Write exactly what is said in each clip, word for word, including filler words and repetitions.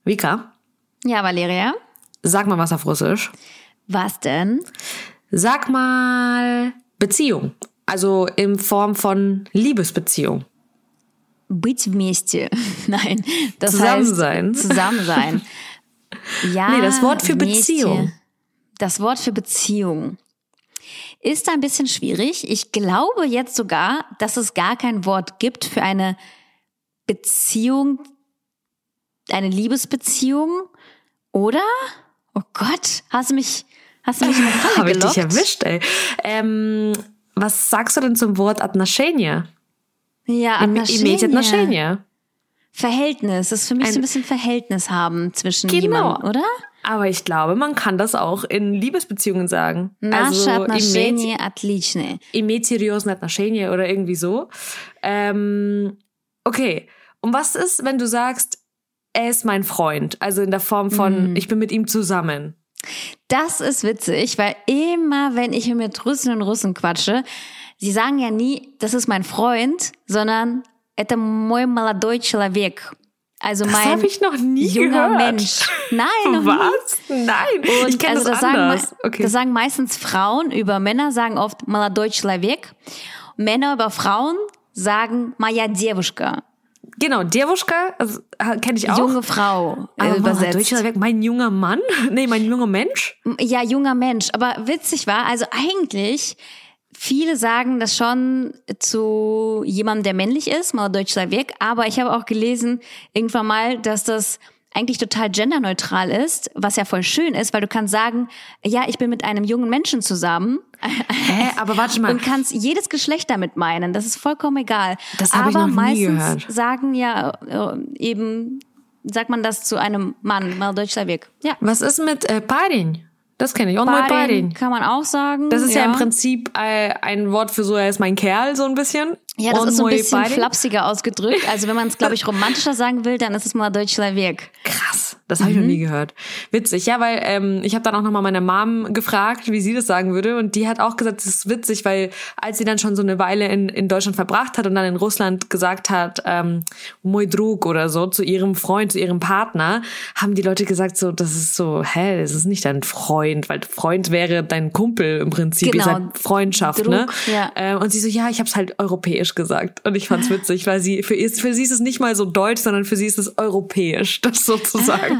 Vika? Ja, Valeria? Sag mal was auf Russisch. Was denn? Sag mal Beziehung. Also in Form von Liebesbeziehung. Быть вместе. Nein, das Zusammen sein. heißt zusammen sein. Ja, nee, das Wort für вместе. Beziehung. Das Wort für Beziehung ist ein bisschen schwierig. Ich glaube jetzt sogar, dass es gar kein Wort gibt für eine Beziehung, eine Liebesbeziehung, oder? Oh Gott, hast du mich, hast du mich in eine Falle Habe ich gelockt? dich erwischt, ey. Ähm, was sagst du denn zum Wort отношения? Ja, Иметь отношения. Verhältnis, das ist für mich Ein- so ein bisschen Verhältnis haben zwischen Genau. jemandem, oder? Aber ich glaube, man kann das auch in Liebesbeziehungen sagen. Наши also отношения отличные. иметь серьезные отношения oder irgendwie so. Ähm, okay. Und was ist, wenn du sagst, er ist mein Freund? Also in der Form von, ich bin mit ihm zusammen. Das ist witzig, weil immer, wenn ich mit Russinnen und Russen quatsche, sie sagen ja nie, das ist mein Freund, sondern это мой молодой человек. Also Das mein habe ich noch nie junger gehört. Mensch. Nein, noch nie. Was? Nein, Und ich kenne also das, das anders. Sagen, okay. das sagen meistens Frauen über Männer, sagen oft молодой человек. Männer über Frauen sagen моя девушка. Genau, Девушка, also, kenne ich auch. Junge Frau äh, Aber übersetzt. Deutscher weg, mein junger Mann? Nee, mein junger Mensch? Ja, junger Mensch. Aber witzig war, also eigentlich, viele sagen das schon zu jemandem, der männlich ist, молодой человек. Aber ich habe auch gelesen irgendwann mal, dass das eigentlich total genderneutral ist, was ja voll schön ist, weil du kannst sagen, ja, ich bin mit einem jungen Menschen zusammen. Hä, aber warte mal. Und kannst jedes Geschlecht damit meinen. Das ist vollkommen egal. Das habe ich Aber noch nie meistens gehört. sagen ja äh, eben, sagt man das zu einem Mann, молодой человек. Ja. Was ist mit äh, парень? Das kenne ich. Und mein Парень парень. kann man auch sagen. Das ist ja, im Prinzip äh, ein Wort für so, er ist mein Kerl, so ein bisschen. Ja, das Und ist so ein мой bisschen парень. flapsiger ausgedrückt. Also wenn man es, glaube ich, romantischer sagen will, dann ist es молодой человек. Krass, das habe ich noch nie gehört. Witzig, ja, weil ähm, ich habe dann auch nochmal meine Mom gefragt, wie sie das sagen würde. Und die hat auch gesagt, das ist witzig, weil als sie dann schon so eine Weile in, in Deutschland verbracht hat und dann in Russland gesagt hat, ähm, мой друг oder so, zu ihrem Freund, zu ihrem Partner, haben die Leute gesagt, so, das ist so, hä, das ist nicht dein Freund, weil Freund wäre dein Kumpel im Prinzip, Genau. ihr seid Freundschaft, Druck, ne? ja. Ähm, und sie so, ja, ich habe es halt europäisch gesagt. Und ich fand's witzig, weil sie für, ihr- für sie ist es nicht mal so deutsch, sondern für sie ist es europäisch, das sozusagen.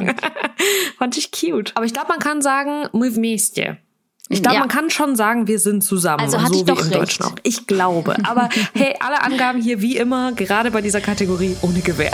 Fand ich cute. Aber ich glaube, man kann sagen, мы вместе. Ich glaube, Ja. man kann schon sagen, wir sind zusammen. Also hatte so ich doch wie im recht. Deutschen auch. Ich glaube. Aber hey, alle Angaben hier wie immer, gerade bei dieser Kategorie ohne Gewähr.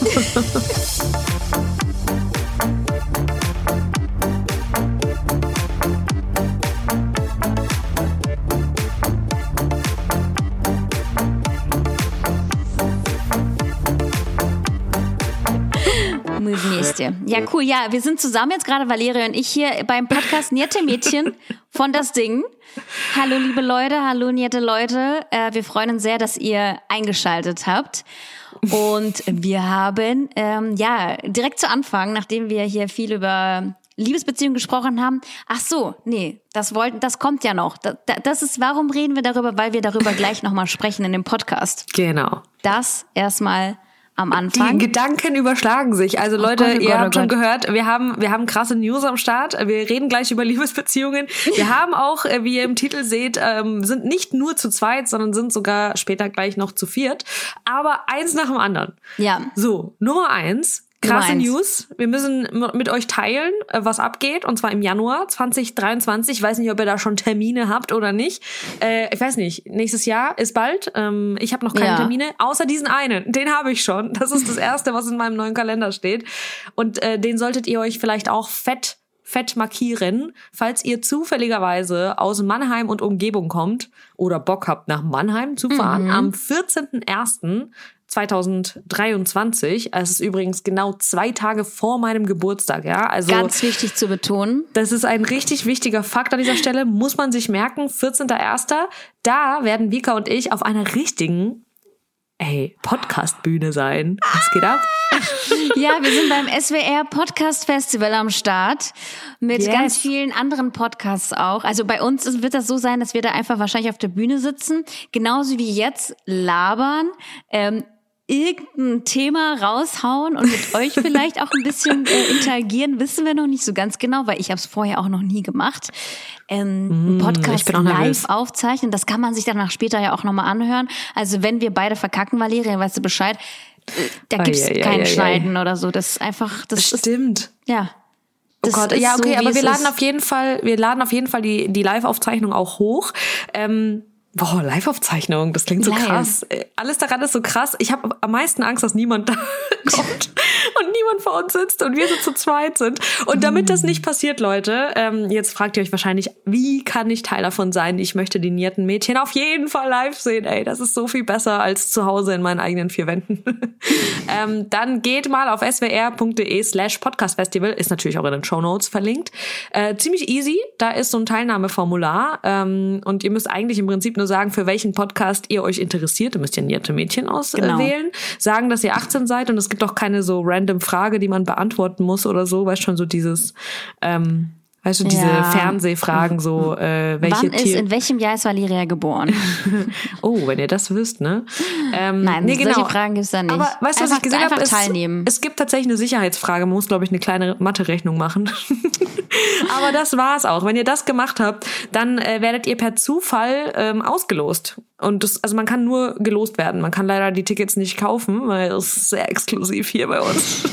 Мы вместе. Ja, cool. Ja, wir sind zusammen jetzt gerade, Valeria und ich hier beim Podcast Niette Mädchen von Das Ding. Hallo, liebe Leute. Hallo, niette Leute. Äh, wir freuen uns sehr, dass ihr eingeschaltet habt. Und wir haben, ähm, ja, direkt zu Anfang, nachdem wir hier viel über Liebesbeziehungen gesprochen haben. Ach so, nee, das wollten, das kommt ja noch. Das, das ist, warum reden wir darüber? Weil wir darüber gleich nochmal sprechen in dem Podcast. Genau. Das erstmal am Die Anfang. Gedanken überschlagen sich. Also Leute, Gott, oh ihr Gott, habt oh schon Gott. gehört, wir haben wir haben krasse News am Start. Wir reden gleich über Liebesbeziehungen. Wir haben auch, äh, wie ihr im Titel seht, ähm, sind nicht nur zu zweit, sondern sind sogar später gleich noch zu viert. Aber eins nach dem anderen. Ja. So, Nummer eins. Krasse Nummer eins. News. Wir müssen m- mit euch teilen, äh, was abgeht. Und zwar im Januar zwanzig dreiundzwanzig. Ich weiß nicht, ob ihr da schon Termine habt oder nicht. Äh, ich weiß nicht. Nächstes Jahr ist bald. Ähm, ich habe noch keine Ja. Termine, außer diesen einen. Den habe ich schon. Das ist das Erste, was in meinem neuen Kalender steht. Und äh, den solltet ihr euch vielleicht auch fett fett markieren, falls ihr zufälligerweise aus Mannheim und Umgebung kommt oder Bock habt, nach Mannheim zu fahren. Am vierzehnten ersten zweitausenddreiundzwanzig. Es ist übrigens genau zwei Tage vor meinem Geburtstag, ja. Also Ganz wichtig zu betonen. das ist ein richtig wichtiger Fakt an dieser Stelle, muss man sich merken. vierzehnten ersten Da werden Vika und ich auf einer richtigen, ey, Podcast-Bühne sein. Was geht ab? Ja, wir sind beim S W R Podcast Festival am Start mit Yes. ganz vielen anderen Podcasts auch. Also bei uns ist- wird das so sein, dass wir da einfach wahrscheinlich auf der Bühne sitzen, genauso wie jetzt labern. Ähm, irgendein Thema raushauen und mit euch vielleicht auch ein bisschen äh, interagieren, wissen wir noch nicht so ganz genau, weil ich habe es vorher auch noch nie gemacht. Ähm, mm, Podcast live aufzeichnen, das kann man sich danach später ja auch nochmal anhören. Also wenn wir beide verkacken, Valeria, weißt du Bescheid, äh, da gibt's oh, ja, kein ja, Schneiden ja. oder so. Das ist einfach, das stimmt. Ist, ja. Oh Gott, ja, okay, so, aber wir laden ist. auf jeden Fall, wir laden auf jeden Fall die, die Live-Aufzeichnung auch hoch. Ähm, Boah, Live-Aufzeichnung, das klingt so Live. krass. Alles daran ist so krass. Ich habe am meisten Angst, dass niemand da kommt und niemand vor uns sitzt und wir so zu zweit sind. Und damit das nicht passiert, Leute, ähm, jetzt fragt ihr euch wahrscheinlich, wie kann ich Teil davon sein? Ich möchte die nierten Mädchen auf jeden Fall live sehen. Ey, das ist so viel besser als zu Hause in meinen eigenen vier Wänden. ähm, dann geht mal auf swr.de slash podcastfestival, ist natürlich auch in den Shownotes verlinkt. Äh, ziemlich easy, da ist so ein Teilnahmeformular ähm, und ihr müsst eigentlich im Prinzip nur sagen, für welchen Podcast ihr euch interessiert. Ihr müsst ja nierte Mädchen auswählen. Genau. Sagen, dass ihr achtzehn seid und es gibt auch keine so random Frage, die man beantworten muss oder so. Weißt schon, so dieses, ähm, weißt du, diese ja. Fernsehfragen, so, äh, welche Wann ist, Tier- in welchem Jahr ist Valeria geboren? Oh, wenn ihr das wisst, ne? Ähm, Nein, nee, genau. solche Fragen gibt's da nicht. Aber weißt du, was ich gesehen habe? Einfach teilnehmen. Es, es gibt tatsächlich eine Sicherheitsfrage. Man muss, glaube ich, eine kleine Mathe-Rechnung machen. Aber das war's auch. Wenn ihr das gemacht habt, dann äh, werdet ihr per Zufall ähm, ausgelost. Und das, also man kann nur gelost werden. Man kann leider die Tickets nicht kaufen, weil das ist sehr exklusiv hier bei uns.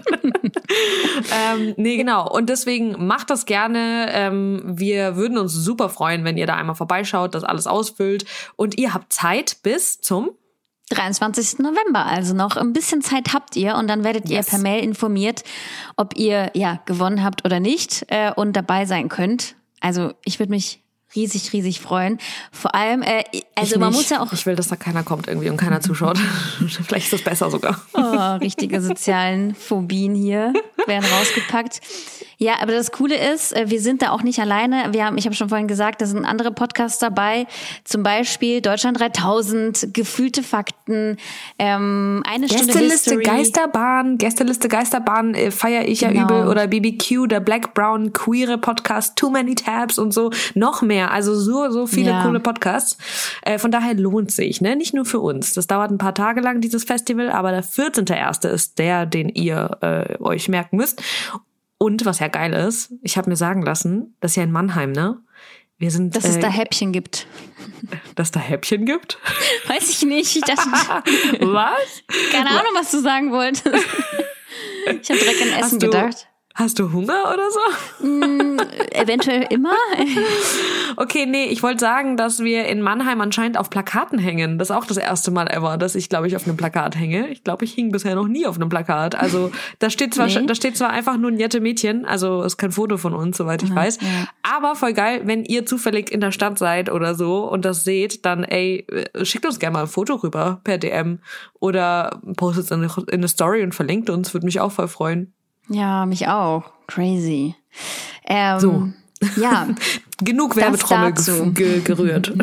ähm, nee, genau. Und deswegen macht das gerne. Ähm, wir würden uns super freuen, wenn ihr da einmal vorbeischaut, das alles ausfüllt. Und ihr habt Zeit bis zum dreiundzwanzigsten November, also noch ein bisschen Zeit habt ihr und dann werdet yes. ihr per Mail informiert, ob ihr ja gewonnen habt oder nicht äh, und dabei sein könnt. Also ich würde mich riesig, riesig freuen. Vor allem, äh, also ich man nicht. muss ja auch... Ich will, dass da keiner kommt irgendwie und keiner zuschaut. Vielleicht ist das besser sogar. Oh, richtige sozialen Phobien hier werden rausgepackt. Ja, aber das Coole ist, wir sind da auch nicht alleine. Wir haben, ich habe schon vorhin gesagt, da sind andere Podcasts dabei. Zum Beispiel Deutschland dreitausend, Gefühlte Fakten, ähm, eine Stunde Gästeliste History. Geisterbahn, Gästeliste Geisterbahn äh, feiere ich ja Genau. übel. Oder B B Q, der Black Brown Queere Podcast, Too Many Tabs und so. Noch mehr, also so so viele Ja. coole Podcasts. Äh, von daher lohnt sich, ne? Nicht nur für uns. Das dauert ein paar Tage lang, dieses Festival, aber der vierzehnte erste ist der, den ihr äh, euch merken müsst. Und was ja geil ist, ich habe mir sagen lassen, das ist ja in Mannheim, ne? Wir sind, Dass es äh, da Häppchen gibt. Dass da Häppchen gibt? Weiß ich nicht. Ich dachte, Was? keine Ahnung, was du sagen wolltest. Ich habe direkt an Essen Hast du, gedacht. Hast du Hunger oder so? Mm, eventuell immer. Okay, nee, ich wollte sagen, dass wir in Mannheim anscheinend auf Plakaten hängen. Das ist auch das erste Mal ever, dass ich, glaube ich, auf einem Plakat hänge. Ich glaube, ich hing bisher noch nie auf einem Plakat. Also da steht zwar, nee. da steht zwar einfach nur ein nette Mädchen, also ist kein Foto von uns, soweit ich ja, weiß. Ja. Aber voll geil, wenn ihr zufällig in der Stadt seid oder so und das seht, dann ey, schickt uns gerne mal ein Foto rüber per D M oder postet es in eine Story und verlinkt uns, würde mich auch voll freuen. Ja, mich auch. Crazy. Ähm, so. Ja. Genug Werbetrommel ge- gerührt.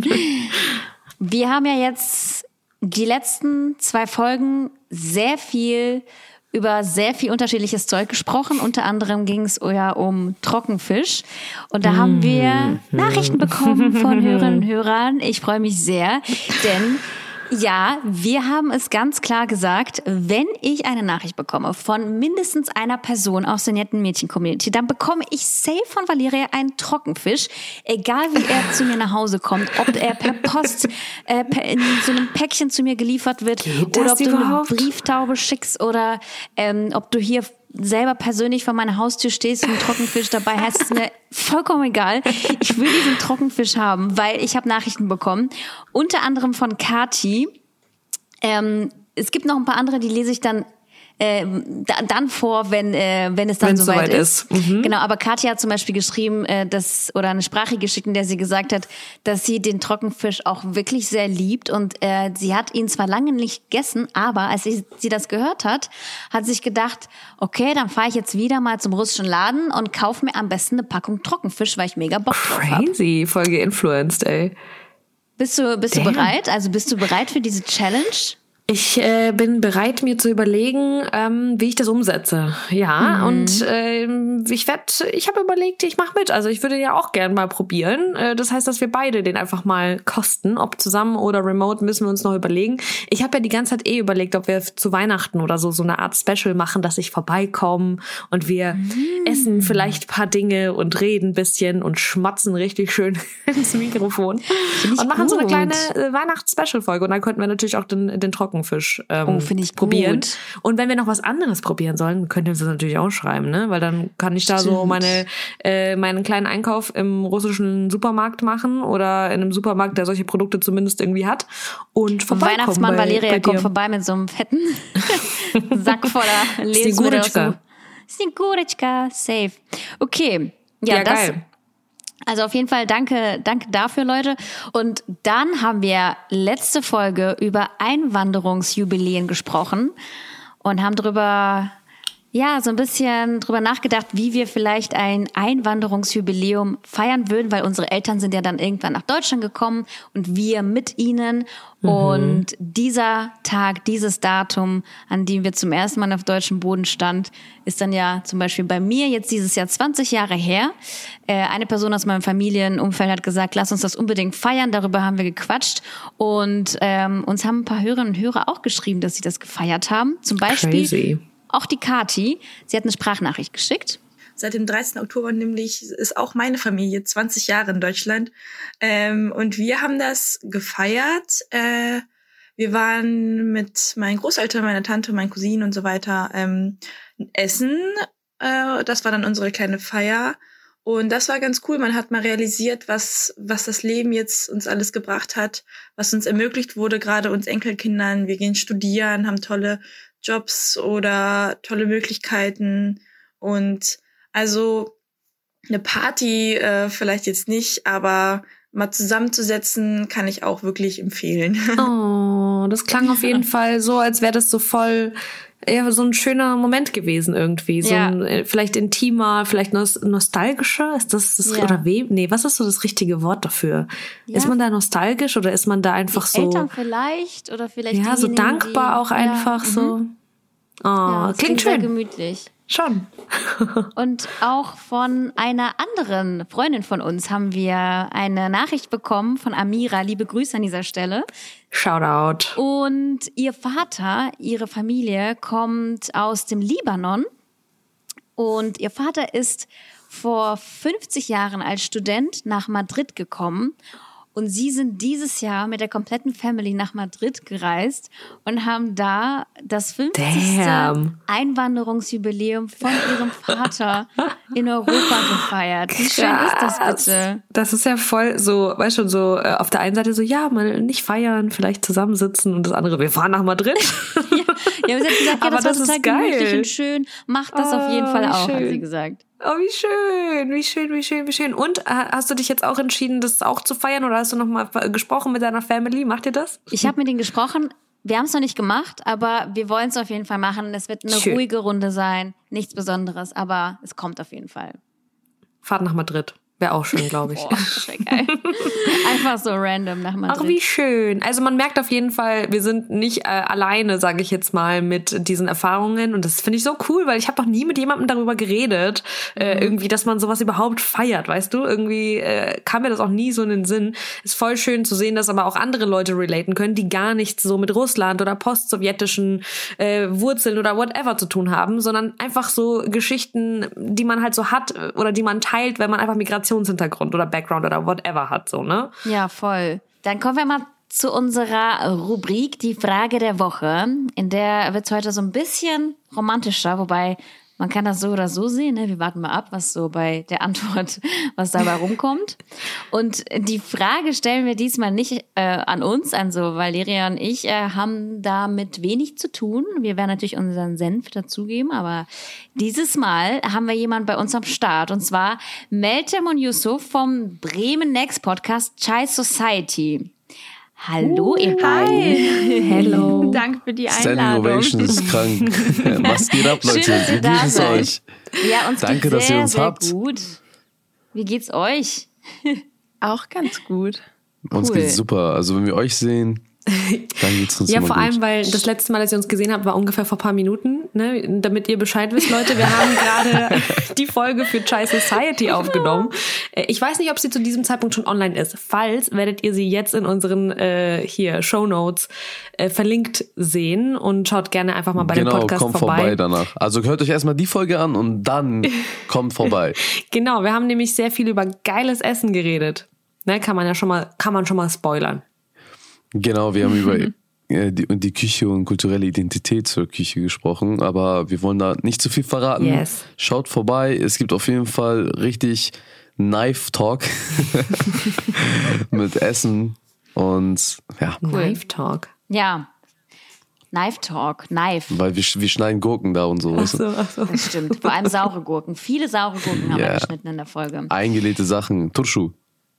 Wir haben ja jetzt die letzten zwei Folgen sehr viel über sehr viel unterschiedliches Zeug gesprochen. Unter anderem ging es ja um Trockenfisch. Und da haben wir Nachrichten bekommen von Hörerinnen und Hörern. Ich freue mich sehr, denn ja, wir haben es ganz klar gesagt, wenn ich eine Nachricht bekomme von mindestens einer Person aus der netten Mädchen-Community, dann bekomme ich safe von Valeria einen Trockenfisch, egal wie er zu mir nach Hause kommt, ob er per Post äh, per, in so einem Päckchen zu mir geliefert wird oder ob du überhaupt? eine Brieftaube schickst oder ähm, ob du hier selber persönlich vor meiner Haustür stehst und einen Trockenfisch dabei hast, ist mir vollkommen egal. Ich will diesen Trockenfisch haben, weil ich habe Nachrichten bekommen, unter anderem von Kati. Ähm, es gibt noch ein paar andere, die lese ich dann äh, da, dann vor, wenn äh, wenn es dann Wenn's soweit soweit ist. ist. Mhm. Genau, aber Katja hat zum Beispiel geschrieben, äh, dass oder eine Sprache geschickt, in der sie gesagt hat, dass sie den Trockenfisch auch wirklich sehr liebt und äh, sie hat ihn zwar lange nicht gegessen, aber als sie, sie das gehört hat, hat sich gedacht, okay, dann fahre ich jetzt wieder mal zum russischen Laden und kaufe mir am besten eine Packung Trockenfisch, weil ich mega Bock drauf habe. Crazy, voll geinfluenced, ey. Bist du bist Damn. du bereit? Also bist du bereit für diese Challenge? Ich äh, bin bereit, mir zu überlegen, ähm, wie ich das umsetze. Ja, mhm. und äh, ich werde, ich habe überlegt, ich mache mit. Also ich würde ja auch gern mal probieren. Äh, das heißt, dass wir beide den einfach mal kosten. Ob zusammen oder remote, müssen wir uns noch überlegen. Ich habe ja die ganze Zeit eh überlegt, ob wir zu Weihnachten oder so so eine Art Special machen, dass ich vorbeikomme und wir mhm. essen vielleicht ein paar Dinge und reden ein bisschen und schmatzen richtig schön ins Mikrofon. Und machen gut. so eine kleine äh, Weihnachts-Special-Folge. Und dann könnten wir natürlich auch den, den Trocken Fisch ähm, oh, finde ich probieren. Gut. Und wenn wir noch was anderes probieren sollen, könnt ihr uns das natürlich auch schreiben, ne? Weil dann kann ich da Stimmt. so meine äh, meinen kleinen Einkauf im russischen Supermarkt machen oder in einem Supermarkt, der solche Produkte zumindest irgendwie hat. Und vorbeikommen. Weihnachtsmann bei, Valeria bei kommt vorbei mit so einem fetten Sack voller Lebensmittel. Snigureczka, safe. Okay, ja, ja das... geil. Also auf jeden Fall danke, danke dafür, Leute. Und dann haben wir letzte Folge über Einwanderungsjubiläen gesprochen und haben drüber, ja, so ein bisschen drüber nachgedacht, wie wir vielleicht ein Einwanderungsjubiläum feiern würden, weil unsere Eltern sind ja dann irgendwann nach Deutschland gekommen und wir mit ihnen. Mhm. Und dieser Tag, dieses Datum, an dem wir zum ersten Mal auf deutschem Boden stand, ist dann ja zum Beispiel bei mir jetzt dieses Jahr zwanzig Jahre her. Äh, eine Person aus meinem Familienumfeld hat gesagt, lass uns das unbedingt feiern. Darüber haben wir gequatscht. Und ähm, uns haben ein paar Hörerinnen und Hörer auch geschrieben, dass sie das gefeiert haben. Zum Beispiel Crazy. Auch die Kati. Sie hat eine Sprachnachricht geschickt. Seit dem dreizehnten Oktober nämlich ist auch meine Familie zwanzig Jahre in Deutschland. Ähm, und wir haben das gefeiert. Äh, wir waren mit meinen Großeltern, meiner Tante, meinen Cousinen und so weiter ähm, essen. Äh, das war dann unsere kleine Feier. Und das war ganz cool. Man hat mal realisiert, was was das Leben jetzt uns alles gebracht hat, was uns ermöglicht wurde, gerade uns Enkelkindern. Wir gehen studieren, haben tolle Jobs oder tolle Möglichkeiten. Und also eine Party äh, vielleicht jetzt nicht, aber mal zusammenzusetzen kann ich auch wirklich empfehlen. Oh, das klang auf jeden Fall so, als wäre das so voll, ja, so ein schöner Moment gewesen irgendwie. So ja. ein, vielleicht intimer, vielleicht nos- nostalgischer. Ist das das ja. oder wem? Nee, was ist so das richtige Wort dafür? Ja. Ist man da nostalgisch oder ist man da einfach die so Eltern vielleicht oder vielleicht ja, so dankbar die, auch einfach ja, so. Mhm. Oh, ja, klingt schön. Sehr gemütlich. Schon. Und auch von einer anderen Freundin von uns haben wir eine Nachricht bekommen von Amira. Liebe Grüße an dieser Stelle. Shoutout. Und ihr Vater, ihre Familie kommt aus dem Libanon. Und ihr Vater ist vor fünfzig Jahren als Student nach Madrid gekommen. Und sie sind dieses Jahr mit der kompletten Family nach Madrid gereist und haben da das fünfzigste Damn. Einwanderungsjubiläum von ihrem Vater in Europa gefeiert. Wie schön ist das bitte? Das ist ja voll so, weißt du, so äh, auf der einen Seite so, ja, mal nicht feiern, vielleicht zusammensitzen und das andere, wir fahren nach Madrid. ja, ja, sie hat gesagt, ja, das, das war total gemütlich und schön. Macht das oh, auf jeden Fall auch, schön. Hat sie gesagt. Oh, wie schön, wie schön, wie schön, wie schön. Und hast du dich jetzt auch entschieden, das auch zu feiern oder hast du noch mal gesprochen mit deiner Family? Macht ihr das? Ich habe mit denen gesprochen. Wir haben es noch nicht gemacht, aber wir wollen es auf jeden Fall machen. Es wird eine schön. ruhige Runde sein, nichts Besonderes, aber es kommt auf jeden Fall. Fahrt nach Madrid. Wäre auch schön, glaube ich. Boah, das wär geil. Einfach so random nach Madrid. Ach, wie schön. Also man merkt auf jeden Fall, wir sind nicht äh, alleine, sage ich jetzt mal, mit diesen Erfahrungen. Und das finde ich so cool, weil ich habe noch nie mit jemandem darüber geredet, äh, mhm. irgendwie, dass man sowas überhaupt feiert, weißt du? Irgendwie äh, kam mir das auch nie so in den Sinn. Ist voll schön zu sehen, dass aber auch andere Leute relaten können, die gar nichts so mit Russland oder postsowjetischen äh, Wurzeln oder whatever zu tun haben, sondern einfach so Geschichten, die man halt so hat oder die man teilt, wenn man einfach Migration Hintergrund oder Background oder whatever hat, so, ne? Ja, voll. Dann kommen wir mal zu unserer Rubrik, die Frage der Woche. In der wird es heute so ein bisschen romantischer, wobei man kann das so oder so sehen, ne? Wir warten mal ab, was so bei der Antwort, was dabei rumkommt. Und die Frage stellen wir diesmal nicht äh, an uns, also Valeria und ich äh, haben damit wenig zu tun. Wir werden natürlich unseren Senf dazugeben, aber dieses Mal haben wir jemanden bei uns am Start, und zwar Meltem und Yusuf vom Bremen Next Podcast Chai Society. Hallo, uh, ihr beiden. Hello. Danke für die Standing Einladung. Ovation ist krank. Was geht ab, Leute? Schön, Wie geht es euch? Ja, uns Danke, geht's dass sehr, ihr uns sehr habt. gut. Wie geht's euch? Auch ganz gut. Uns Cool. geht's super. Also wenn wir euch sehen, Dann geht's uns Ja, immer vor gut. allem, weil das letzte Mal, als ihr uns gesehen habt, war ungefähr vor ein paar Minuten, ne? Damit ihr Bescheid wisst, Leute. Wir haben gerade die Folge für Chai Society aufgenommen. Ich weiß nicht, ob sie zu diesem Zeitpunkt schon online ist. Falls, werdet ihr sie jetzt in unseren äh, hier Shownotes äh, verlinkt sehen und schaut gerne einfach mal bei genau, dem Podcast kommt vorbei. vorbei danach. Also hört euch erstmal die Folge an und dann kommt vorbei. Genau, wir haben nämlich sehr viel über geiles Essen geredet. Ne, kann man ja schon mal, kann man schon mal spoilern. Genau, wir haben über äh, die, die Küche und kulturelle Identität zur Küche gesprochen, aber wir wollen da nicht zu viel verraten. Yes. Schaut vorbei, es gibt auf jeden Fall richtig Knife Talk mit Essen und ja, Knife Talk. Ja. Knife Talk, Knife. weil wir, wir schneiden Gurken da und so. Ach so, ach so. Das stimmt. Vor allem saure Gurken. Viele saure Gurken haben Ja. wir geschnitten in der Folge. Eingelegte Sachen, Turschu.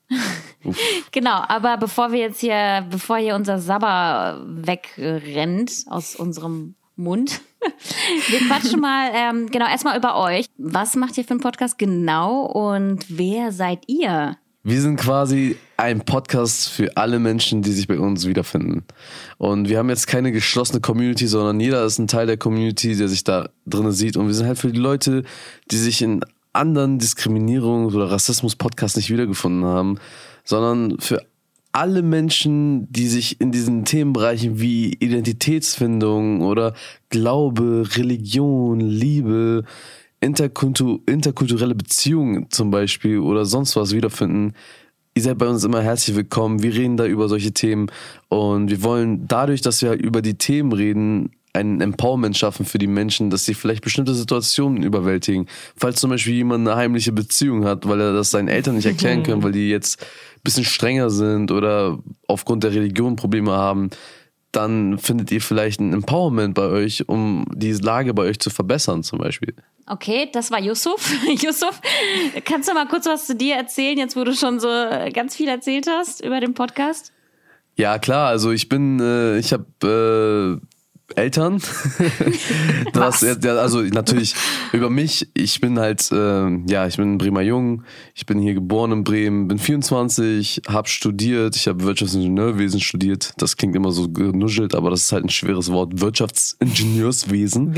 Genau, aber bevor wir jetzt hier, bevor hier unser Sabber wegrennt aus unserem Mund, wir quatschen mal, ähm, genau, erstmal über euch. Was macht ihr für einen Podcast genau und wer seid ihr? Wir sind quasi ein Podcast für alle Menschen, die sich bei uns wiederfinden. Und wir haben jetzt keine geschlossene Community, sondern jeder ist ein Teil der Community, der sich da drin sieht. Und wir sind halt für die Leute, die sich in anderen Diskriminierungs- oder Rassismus-Podcasts nicht wiedergefunden haben, sondern für alle Menschen, die sich in diesen Themenbereichen wie Identitätsfindung oder Glaube, Religion, Liebe, Interkultu- interkulturelle Beziehungen zum Beispiel oder sonst was wiederfinden. Ihr seid bei uns immer herzlich willkommen. Wir reden da über solche Themen und wir wollen dadurch, dass wir halt über die Themen reden, ein Empowerment schaffen für die Menschen, dass sie vielleicht bestimmte Situationen überwältigen. Falls zum Beispiel jemand eine heimliche Beziehung hat, weil er das seinen Eltern nicht erklären kann, weil die jetzt ein bisschen strenger sind oder aufgrund der Religion Probleme haben, dann findet ihr vielleicht ein Empowerment bei euch, um die Lage bei euch zu verbessern zum Beispiel. Okay, das war Yusuf. Yusuf, kannst du mal kurz was zu dir erzählen, jetzt wo du schon so ganz viel erzählt hast über den Podcast? Ja, klar, also ich bin, äh, ich habe äh, Eltern. das, ja, also natürlich über mich. Ich bin halt, äh, ja, ich bin ein Bremer Jung. Ich bin hier geboren in Bremen, bin vierundzwanzig, habe studiert. Ich habe Wirtschaftsingenieurwesen studiert. Das klingt immer so genuschelt, aber das ist halt ein schweres Wort. Wirtschaftsingenieurswesen.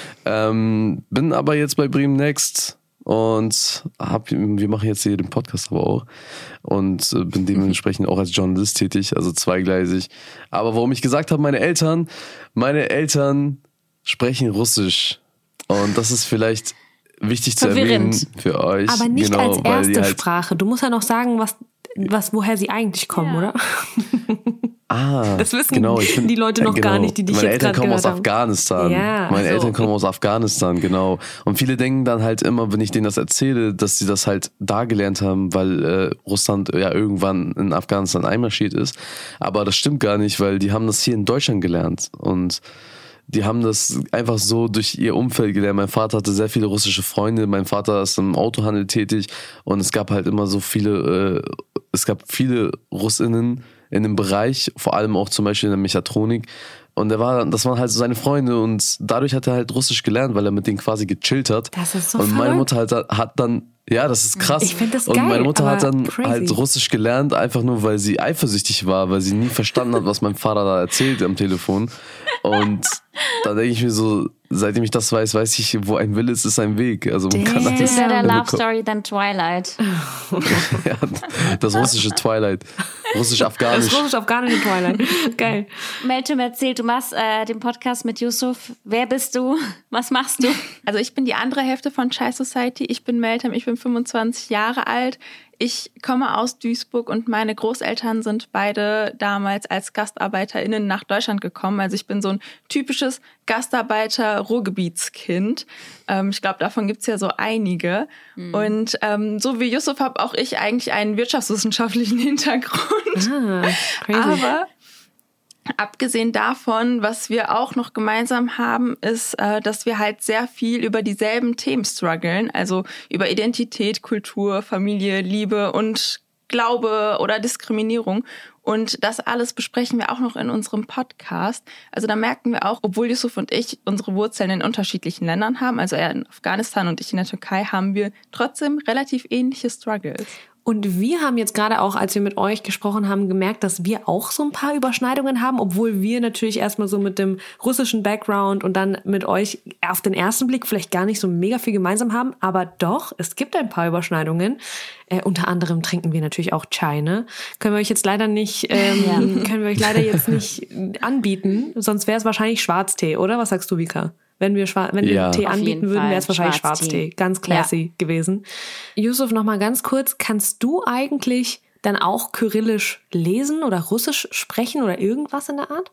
Ähm, bin aber jetzt bei Bremen Next. Und hab, wir machen jetzt hier den Podcast aber auch und äh, bin dementsprechend auch als Journalist tätig, also zweigleisig. Aber warum ich gesagt habe, meine Eltern, meine Eltern sprechen Russisch und das ist vielleicht wichtig zu erwähnen für euch. Aber nicht genau, als weil erste die halt, Sprache. Du musst ja noch sagen, was, was, woher sie eigentlich kommen, Ja. oder? Ah, Das wissen genau, ich bin, die Leute noch gar nicht, die dich Meine jetzt Eltern gerade kommen aus gehört haben. Afghanistan. Ja, Meine so. Eltern kommen aus Afghanistan, genau. Und viele denken dann halt immer, wenn ich denen das erzähle, dass sie das halt da gelernt haben, weil äh, Russland ja irgendwann in Afghanistan einmarschiert ist. Aber das stimmt gar nicht, weil die haben das hier in Deutschland gelernt. Und die haben das einfach so durch ihr Umfeld gelernt. Mein Vater hatte sehr viele russische Freunde. Mein Vater ist im Autohandel tätig. Und es gab halt immer so viele, äh, es gab viele Russinnen in dem Bereich, vor allem auch zum Beispiel in der Mechatronik. Und er war, das waren halt so seine Freunde und dadurch hat er halt Russisch gelernt, weil er mit denen quasi gechillt hat. Das ist so Und meine verrückt. Mutter halt, hat dann, ja, das ist krass. Ich find das und geil, meine Mutter hat aber dann crazy. halt Russisch gelernt, einfach nur, weil sie eifersüchtig war, weil sie nie verstanden hat, was mein Vater da erzählt am Telefon. Und da denke ich mir so, seitdem ich das weiß, weiß ich, wo ein Wille ist, ist ein Weg. Also man kann Das alles ist ja der Love hinbekommen. Story than Twilight. Ja, das russische Twilight. Russisch-Afghanisch. Das russisch-afghanische Twilight. Geil. Meltem, erzähl, du machst äh, den Podcast mit Yusuf. Wer bist du? Was machst du? Also ich bin die andere Hälfte von Chai Society. Ich bin Meltem, ich bin fünfundzwanzig Jahre alt. Ich komme aus Duisburg und meine Großeltern sind beide damals als GastarbeiterInnen nach Deutschland gekommen. Also ich bin so ein typisches Gastarbeiter-Ruhrgebietskind. Ähm, ich glaube, davon gibt's ja so einige. Mhm. Und ähm, so wie Yusuf habe auch ich eigentlich einen wirtschaftswissenschaftlichen Hintergrund. Ah, crazy. Aber abgesehen davon, was wir auch noch gemeinsam haben, ist, äh, dass wir halt sehr viel über dieselben Themen strugglen. Also über Identität, Kultur, Familie, Liebe und Glaube oder Diskriminierung. Und das alles besprechen wir auch noch in unserem Podcast. Also da merken wir auch, obwohl Yusuf und ich unsere Wurzeln in unterschiedlichen Ländern haben, also er in Afghanistan und ich in der Türkei, haben wir trotzdem relativ ähnliche Struggles. Und wir haben jetzt gerade auch, als wir mit euch gesprochen haben, gemerkt, dass wir auch so ein paar Überschneidungen haben, obwohl wir natürlich erstmal so mit dem russischen Background und dann mit euch auf den ersten Blick vielleicht gar nicht so mega viel gemeinsam haben. Aber doch, es gibt ein paar Überschneidungen. Äh, unter anderem trinken wir natürlich auch Chai, ne? Können wir euch jetzt leider nicht, ähm, ja. können wir euch leider jetzt nicht anbieten. Sonst wäre es wahrscheinlich Schwarztee, oder? Was sagst du, Vika? Wenn wir, Schwa- wenn ja. wir Tee Auf anbieten würden, wäre es wahrscheinlich Schwarztee. Schwarztee. Ganz classy ja. gewesen. Yusuf, noch mal ganz kurz. Kannst du eigentlich dann auch Kyrillisch lesen oder Russisch sprechen oder irgendwas in der Art?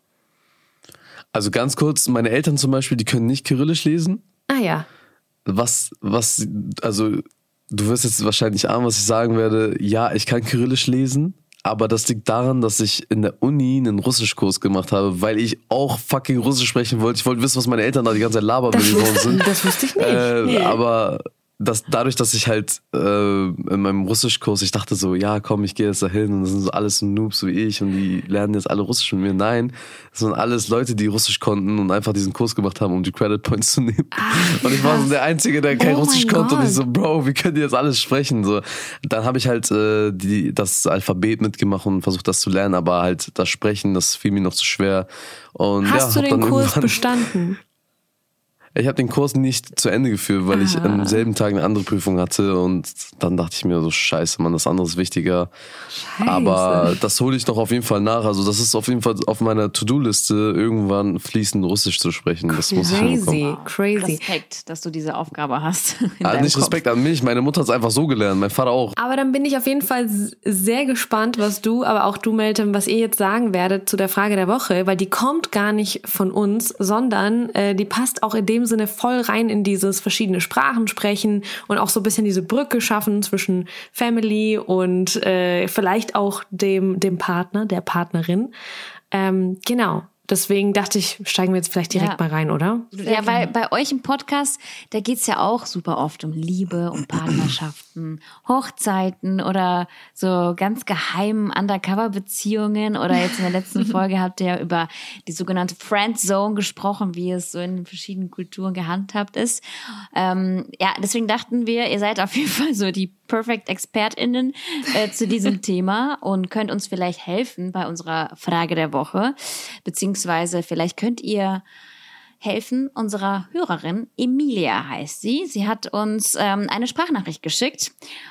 Also ganz kurz, meine Eltern zum Beispiel, die können nicht Kyrillisch lesen. Ah ja. Was, was, also du wirst jetzt wahrscheinlich ahnen, was ich sagen werde. Ja, ich kann Kyrillisch lesen. Aber das liegt daran, dass ich in der Uni einen Russischkurs gemacht habe, weil ich auch fucking Russisch sprechen wollte. Ich wollte wissen, was meine Eltern da die ganze Zeit labern geworden sind. Das wusste ich nicht. Äh, nee. Aber das, dadurch, dass ich halt äh, in meinem Russischkurs, ich dachte so, ja komm, ich gehe jetzt da hin und das sind so alles so Noobs wie ich und die lernen jetzt alle Russisch mit mir. Nein, das sind alles Leute, die Russisch konnten und einfach diesen Kurs gemacht haben, um die Credit Points zu nehmen. Ah, und ich war so der Einzige, der kein oh Russisch konnte Gott. und ich so, Bro, wie könnt ihr jetzt alles sprechen? So, dann habe ich halt äh, die, das Alphabet mitgemacht und versucht, das zu lernen, aber halt das Sprechen, das fiel mir noch zu schwer. Und Hast ja, du hab den dann Kurs irgendwann bestanden? Ich habe den Kurs nicht zu Ende geführt, weil ah. ich am selben Tag eine andere Prüfung hatte und dann dachte ich mir so, scheiße, Mann, das andere ist wichtiger. Scheiße. Aber das hole ich noch auf jeden Fall nach. Also das ist auf jeden Fall auf meiner To-Do-Liste, irgendwann fließend Russisch zu sprechen. Das crazy, muss ich crazy, crazy. Respekt, dass du diese Aufgabe hast. Also nicht Kopf. Respekt an mich, meine Mutter hat es einfach so gelernt, mein Vater auch. Aber dann bin ich auf jeden Fall sehr gespannt, was du, aber auch du, Meltem, was ihr jetzt sagen werdet zu der Frage der Woche, weil die kommt gar nicht von uns, sondern äh, die passt auch in dem Sinne voll rein in dieses verschiedene Sprachen sprechen und auch so ein bisschen diese Brücke schaffen zwischen Family und äh, vielleicht auch dem dem Partner, der Partnerin. Ähm, genau. Deswegen dachte ich, steigen wir jetzt vielleicht direkt ja. mal rein, oder? Ja, weil bei euch im Podcast, da geht's ja auch super oft um Liebe, um Partnerschaften, Hochzeiten oder so ganz geheimen Undercover-Beziehungen. Oder jetzt in der letzten Folge habt ihr ja über die sogenannte Friendzone gesprochen, wie es so in verschiedenen Kulturen gehandhabt ist. Ähm, ja, deswegen dachten wir, ihr seid auf jeden Fall so die Perfect ExpertInnen äh, zu diesem Thema und könnt uns vielleicht helfen bei unserer Frage der Woche. Beziehungsweise vielleicht könnt ihr helfen unserer Hörerin. Emilia heißt sie. Sie hat uns ähm, eine Sprachnachricht geschickt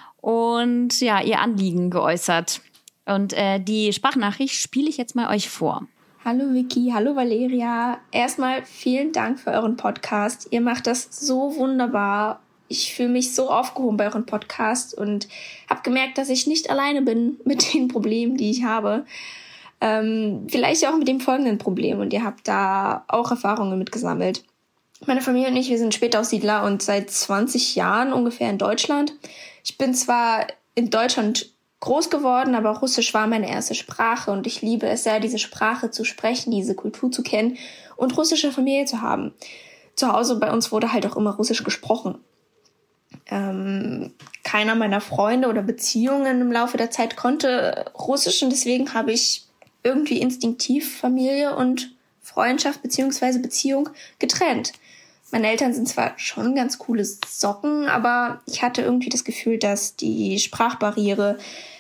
und ja, ihr Anliegen geäußert. Und äh, die Sprachnachricht spiele ich jetzt mal euch vor. Hallo Vicky, hallo Valeria. Erstmal vielen Dank für euren Podcast. Ihr macht das so wunderbar. Ich fühle mich so aufgehoben bei euren Podcast und habe gemerkt, dass ich nicht alleine bin mit den Problemen, die ich habe. Ähm, vielleicht auch mit dem folgenden Problem und ihr habt da auch Erfahrungen mitgesammelt. Meine Familie und ich, wir sind Spätaussiedler und seit zwanzig Jahren ungefähr in Deutschland. Ich bin zwar in Deutschland groß geworden, aber Russisch war meine erste Sprache und ich liebe es sehr, diese Sprache zu sprechen, diese Kultur zu kennen und russische Familie zu haben. Zu Hause bei uns wurde halt auch immer Russisch gesprochen. Ähm, keiner meiner Freunde oder Beziehungen im Laufe der Zeit konnte Russisch und deswegen habe ich irgendwie instinktiv Familie und Freundschaft bzw. Beziehung getrennt. Meine Eltern sind zwar schon ganz coole Socken, aber ich hatte irgendwie das Gefühl, dass die Sprachbarriere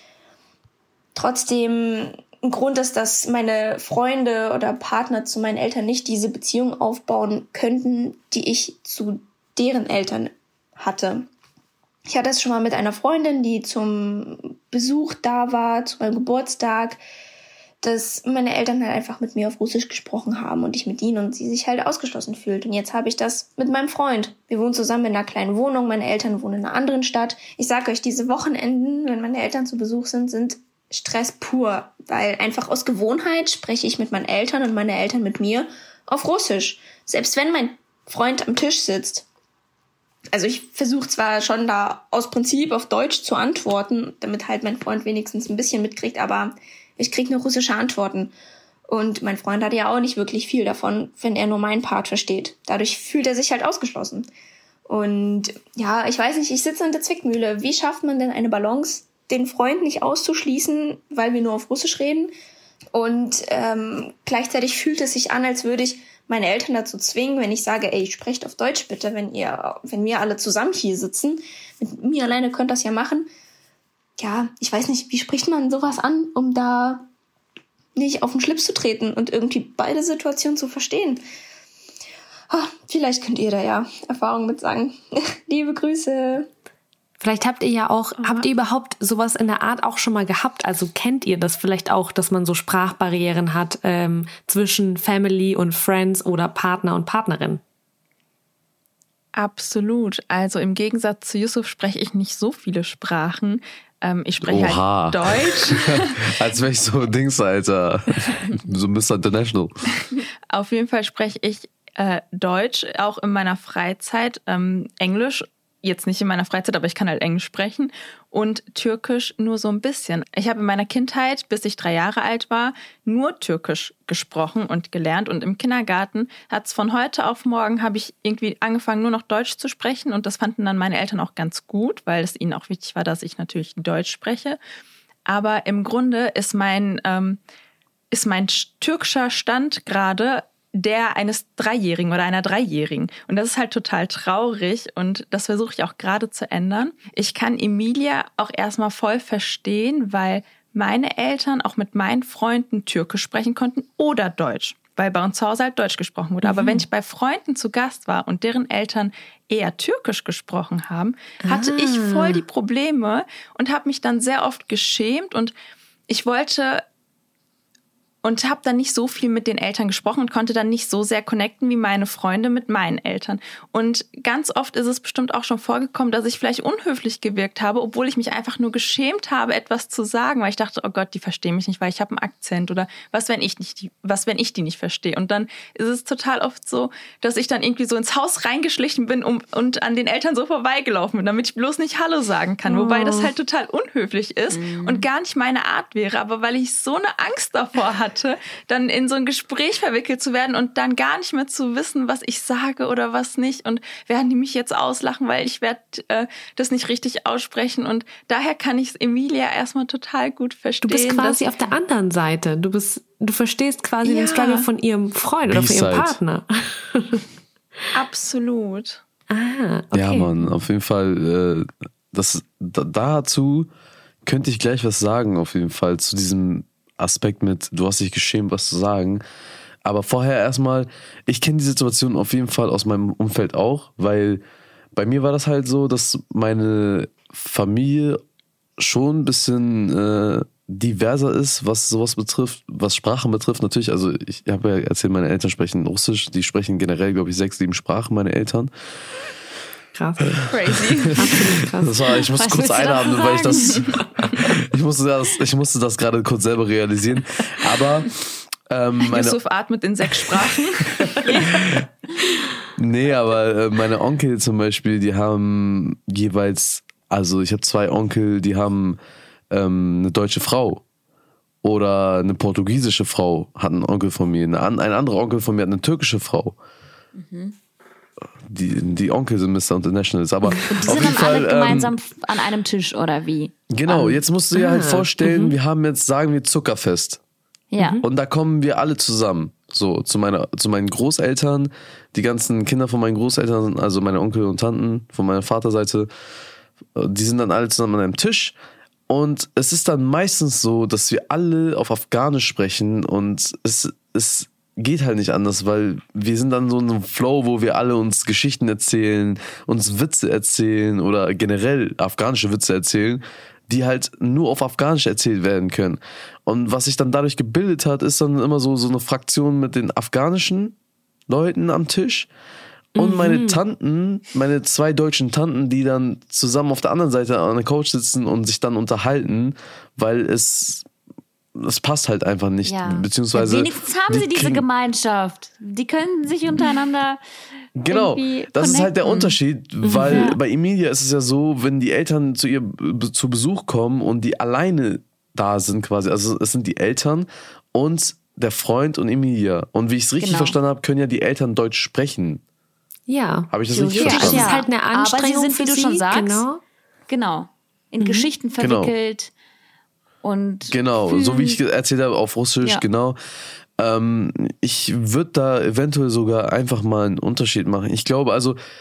trotzdem ein Grund ist, dass meine Freunde oder Partner zu meinen Eltern nicht diese Beziehung aufbauen könnten, die ich zu deren Eltern hatte. Ich hatte es schon mal mit einer Freundin, die zum Besuch da war, zu meinem Geburtstag, dass meine Eltern halt einfach mit mir auf Russisch gesprochen haben und ich mit ihnen und sie sich halt ausgeschlossen fühlt. Und jetzt habe ich das mit meinem Freund. Wir wohnen zusammen in einer kleinen Wohnung, meine Eltern wohnen in einer anderen Stadt. Ich sage euch, diese Wochenenden, wenn meine Eltern zu Besuch sind, sind Stress pur, weil einfach aus Gewohnheit spreche ich mit meinen Eltern und meine Eltern mit mir auf Russisch. Selbst wenn mein Freund am Tisch sitzt. Also ich versuche zwar schon da aus Prinzip auf Deutsch zu antworten, damit halt mein Freund wenigstens ein bisschen mitkriegt, aber ich kriege nur russische Antworten. Und mein Freund hat ja auch nicht wirklich viel davon, wenn er nur meinen Part versteht. Dadurch fühlt er sich halt ausgeschlossen. Und ja, ich weiß nicht, ich sitze in der Zwickmühle. Wie schafft man denn eine Balance, den Freund nicht auszuschließen, weil wir nur auf Russisch reden? Und ähm, gleichzeitig fühlt es sich an, als würde ich meine Eltern dazu zwingen, wenn ich sage, ey, sprecht auf Deutsch bitte, wenn ihr, wenn wir alle zusammen hier sitzen. Mit mir alleine könnt das ja machen. ja, ich weiß nicht, wie spricht man sowas an, um da nicht auf den Schlips zu treten und irgendwie beide Situationen zu verstehen. Ah, vielleicht könnt ihr da ja Erfahrungen mit sagen. Liebe Grüße. Vielleicht habt ihr ja auch, Aha. habt ihr überhaupt sowas in der Art auch schon mal gehabt? Also kennt ihr das vielleicht auch, dass man so Sprachbarrieren hat ähm, zwischen Family und Friends oder Partner und Partnerin? Absolut. Also im Gegensatz zu Yusuf spreche ich nicht so viele Sprachen. Ähm, ich spreche Oha. halt Deutsch. Als wäre ich so Dings, Alter. So Mister International. Auf jeden Fall spreche ich äh, Deutsch, auch in meiner Freizeit. Ähm, Englisch. Jetzt nicht in meiner Freizeit, aber ich kann halt Englisch sprechen und Türkisch nur so ein bisschen. Ich habe in meiner Kindheit, bis ich drei Jahre alt war, nur Türkisch gesprochen und gelernt und im Kindergarten hat's von heute auf morgen, habe ich irgendwie angefangen, nur noch Deutsch zu sprechen und das fanden dann meine Eltern auch ganz gut, weil es ihnen auch wichtig war, dass ich natürlich Deutsch spreche. Aber im Grunde ist mein, ähm, ist mein türkischer Stand gerade der eines Dreijährigen oder einer Dreijährigen. Und das ist halt total traurig und das versuche ich auch gerade zu ändern. Ich kann Emilia auch erstmal voll verstehen, weil meine Eltern auch mit meinen Freunden Türkisch sprechen konnten oder Deutsch, weil bei uns zu Hause halt Deutsch gesprochen wurde. Mhm. Aber wenn ich bei Freunden zu Gast war und deren Eltern eher Türkisch gesprochen haben, hatte ah. ich voll die Probleme und habe mich dann sehr oft geschämt und ich wollte und habe dann nicht so viel mit den Eltern gesprochen und konnte dann nicht so sehr connecten wie meine Freunde mit meinen Eltern. Und ganz oft ist es bestimmt auch schon vorgekommen, dass ich vielleicht unhöflich gewirkt habe, obwohl ich mich einfach nur geschämt habe, etwas zu sagen, weil ich dachte, oh Gott, die verstehen mich nicht, weil ich habe einen Akzent oder was, wenn ich nicht, die, was, wenn ich die nicht verstehe. Und dann ist es total oft so, dass ich dann irgendwie so ins Haus reingeschlichen bin um, und an den Eltern so vorbeigelaufen bin, damit ich bloß nicht Hallo sagen kann. Oh. Wobei das halt total unhöflich ist mm. und gar nicht meine Art wäre. Aber weil ich so eine Angst davor hatte, dann in so ein Gespräch verwickelt zu werden und dann gar nicht mehr zu wissen, was ich sage oder was nicht. Und werden die mich jetzt auslachen, weil ich werde äh, das nicht richtig aussprechen. Und daher kann ich Emilia erstmal total gut verstehen. Du bist quasi auf der anderen Seite. Du bist, du verstehst quasi ja. den Struggle von ihrem Freund oder von ihrem Partner. Absolut. Ah, okay. Ja, Mann, auf jeden Fall. Äh, das, da, dazu könnte ich gleich was sagen, auf jeden Fall, zu diesem Aspekt mit, du hast dich geschämt, was zu sagen. Aber vorher erstmal, ich kenne die Situation auf jeden Fall aus meinem Umfeld auch, weil bei mir war das halt so, dass meine Familie schon ein bisschen äh, diverser ist, was sowas betrifft, was Sprachen betrifft. Natürlich, also ich habe ja erzählt, meine Eltern sprechen Russisch, die sprechen generell, glaube ich, sechs, sieben Sprachen, meine Eltern. Krass. Crazy. Krass. Das war, ich musste kurz einatmen, weil ich das, ich musste das, ich musste das gerade kurz selber realisieren. Aber ähm, meine, Yusuf atmet in sechs Sprachen. Nee, aber äh, meine Onkel zum Beispiel, die haben jeweils, also ich habe zwei Onkel, die haben ähm, eine deutsche Frau oder eine portugiesische Frau, hat ein Onkel von mir. Eine, ein anderer Onkel von mir hat eine türkische Frau. Mhm. Die, die Onkel sind Mister Internationals, aber und die auf sind jeden dann Fall alle gemeinsam ähm, an einem Tisch oder wie? Genau, jetzt musst du dir ah, halt vorstellen, mhm. wir haben jetzt, sagen wir, Zuckerfest. Ja. Und da kommen wir alle zusammen. So, zu meiner, zu meinen Großeltern, die ganzen Kinder von meinen Großeltern, also meine Onkel und Tanten von meiner Vaterseite, die sind dann alle zusammen an einem Tisch. Und es ist dann meistens so, dass wir alle auf Afghanisch sprechen und es, es geht halt nicht anders, weil wir sind dann so in einem Flow, wo wir alle uns Geschichten erzählen, uns Witze erzählen oder generell afghanische Witze erzählen, die halt nur auf Afghanisch erzählt werden können. Und was sich dann dadurch gebildet hat, ist dann immer so, so eine Fraktion mit den afghanischen Leuten am Tisch und mhm. meine Tanten, meine zwei deutschen Tanten, die dann zusammen auf der anderen Seite an der Couch sitzen und sich dann unterhalten, weil es das passt halt einfach nicht. Ja. Beziehungsweise ja, wenigstens haben die sie diese kriegen, Gemeinschaft. Die können sich untereinander genau, das ist halt der Unterschied, weil ja. bei Emilia ist es ja so, wenn die Eltern zu ihr zu Besuch kommen und die alleine da sind quasi, also es sind die Eltern und der Freund und Emilia. Und wie ich es richtig genau. verstanden habe, können ja die Eltern Deutsch sprechen. Ja. Habe ich das richtig ja. verstanden? Das ist halt eine Anstrengung. Aber sie sind, wie du schon sagst, genau, genau in mhm. Geschichten verwickelt. Genau. Und genau, fühlen. So wie ich erzählt habe, auf Russisch, ja. genau. Ähm, ich würde da eventuell sogar einfach mal einen Unterschied machen. Ich glaube, also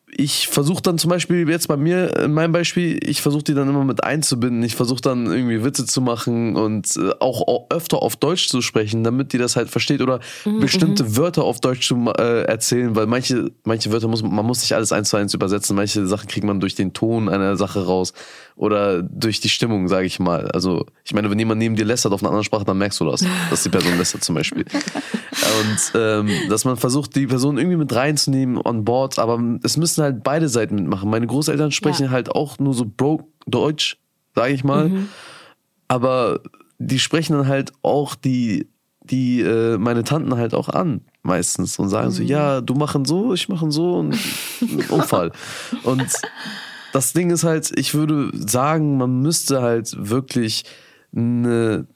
ich versuche dann zum Beispiel jetzt bei mir, in meinem Beispiel, ich versuche die dann immer mit einzubinden. Ich versuche dann irgendwie Witze zu machen und äh, auch öfter auf Deutsch zu sprechen, damit die das halt versteht oder mhm, bestimmte mhm. Wörter auf Deutsch zu äh, erzählen, weil manche, manche Wörter muss man muss nicht alles eins zu eins übersetzen. Manche Sachen kriegt man durch den Ton einer Sache raus oder durch die Stimmung, sage ich mal. Also ich meine, wenn jemand neben dir lästert auf einer anderen Sprache, dann merkst du das, dass die Person lästert zum Beispiel. Und ähm, dass man versucht, die Person irgendwie mit reinzunehmen on board, aber es müssen halt beide Seiten mitmachen. Meine Großeltern sprechen ja. halt auch nur so broke Deutsch, sage ich mal, mhm. aber die sprechen dann halt auch die, die äh, meine Tanten halt auch an meistens und sagen mhm. so, ja, du machen so, ich machen so und Unfall. Und das Ding ist halt, ich würde sagen, man müsste halt wirklich eine,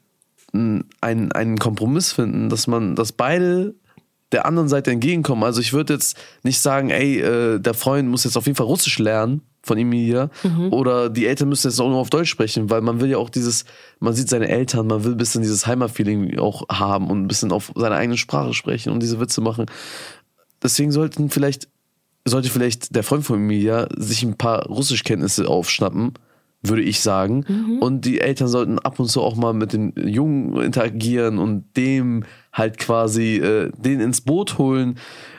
einen, einen Kompromiss finden, dass man, dass beide der anderen Seite entgegenkommen. Also ich würde jetzt nicht sagen, ey, äh, der Freund muss jetzt auf jeden Fall Russisch lernen von ihm hier mhm. oder die Eltern müssen jetzt auch nur auf Deutsch sprechen, weil man will ja auch dieses, man sieht seine Eltern, man will ein bisschen dieses Heimatfeeling auch haben und ein bisschen auf seine eigene Sprache sprechen und diese Witze machen. Deswegen sollten vielleicht, sollte vielleicht der Freund von Emilia sich ein paar Russischkenntnisse aufschnappen, würde ich sagen. Mhm. Und die Eltern sollten ab und zu auch mal mit den Jungen interagieren und dem halt quasi äh, den ins Boot holen.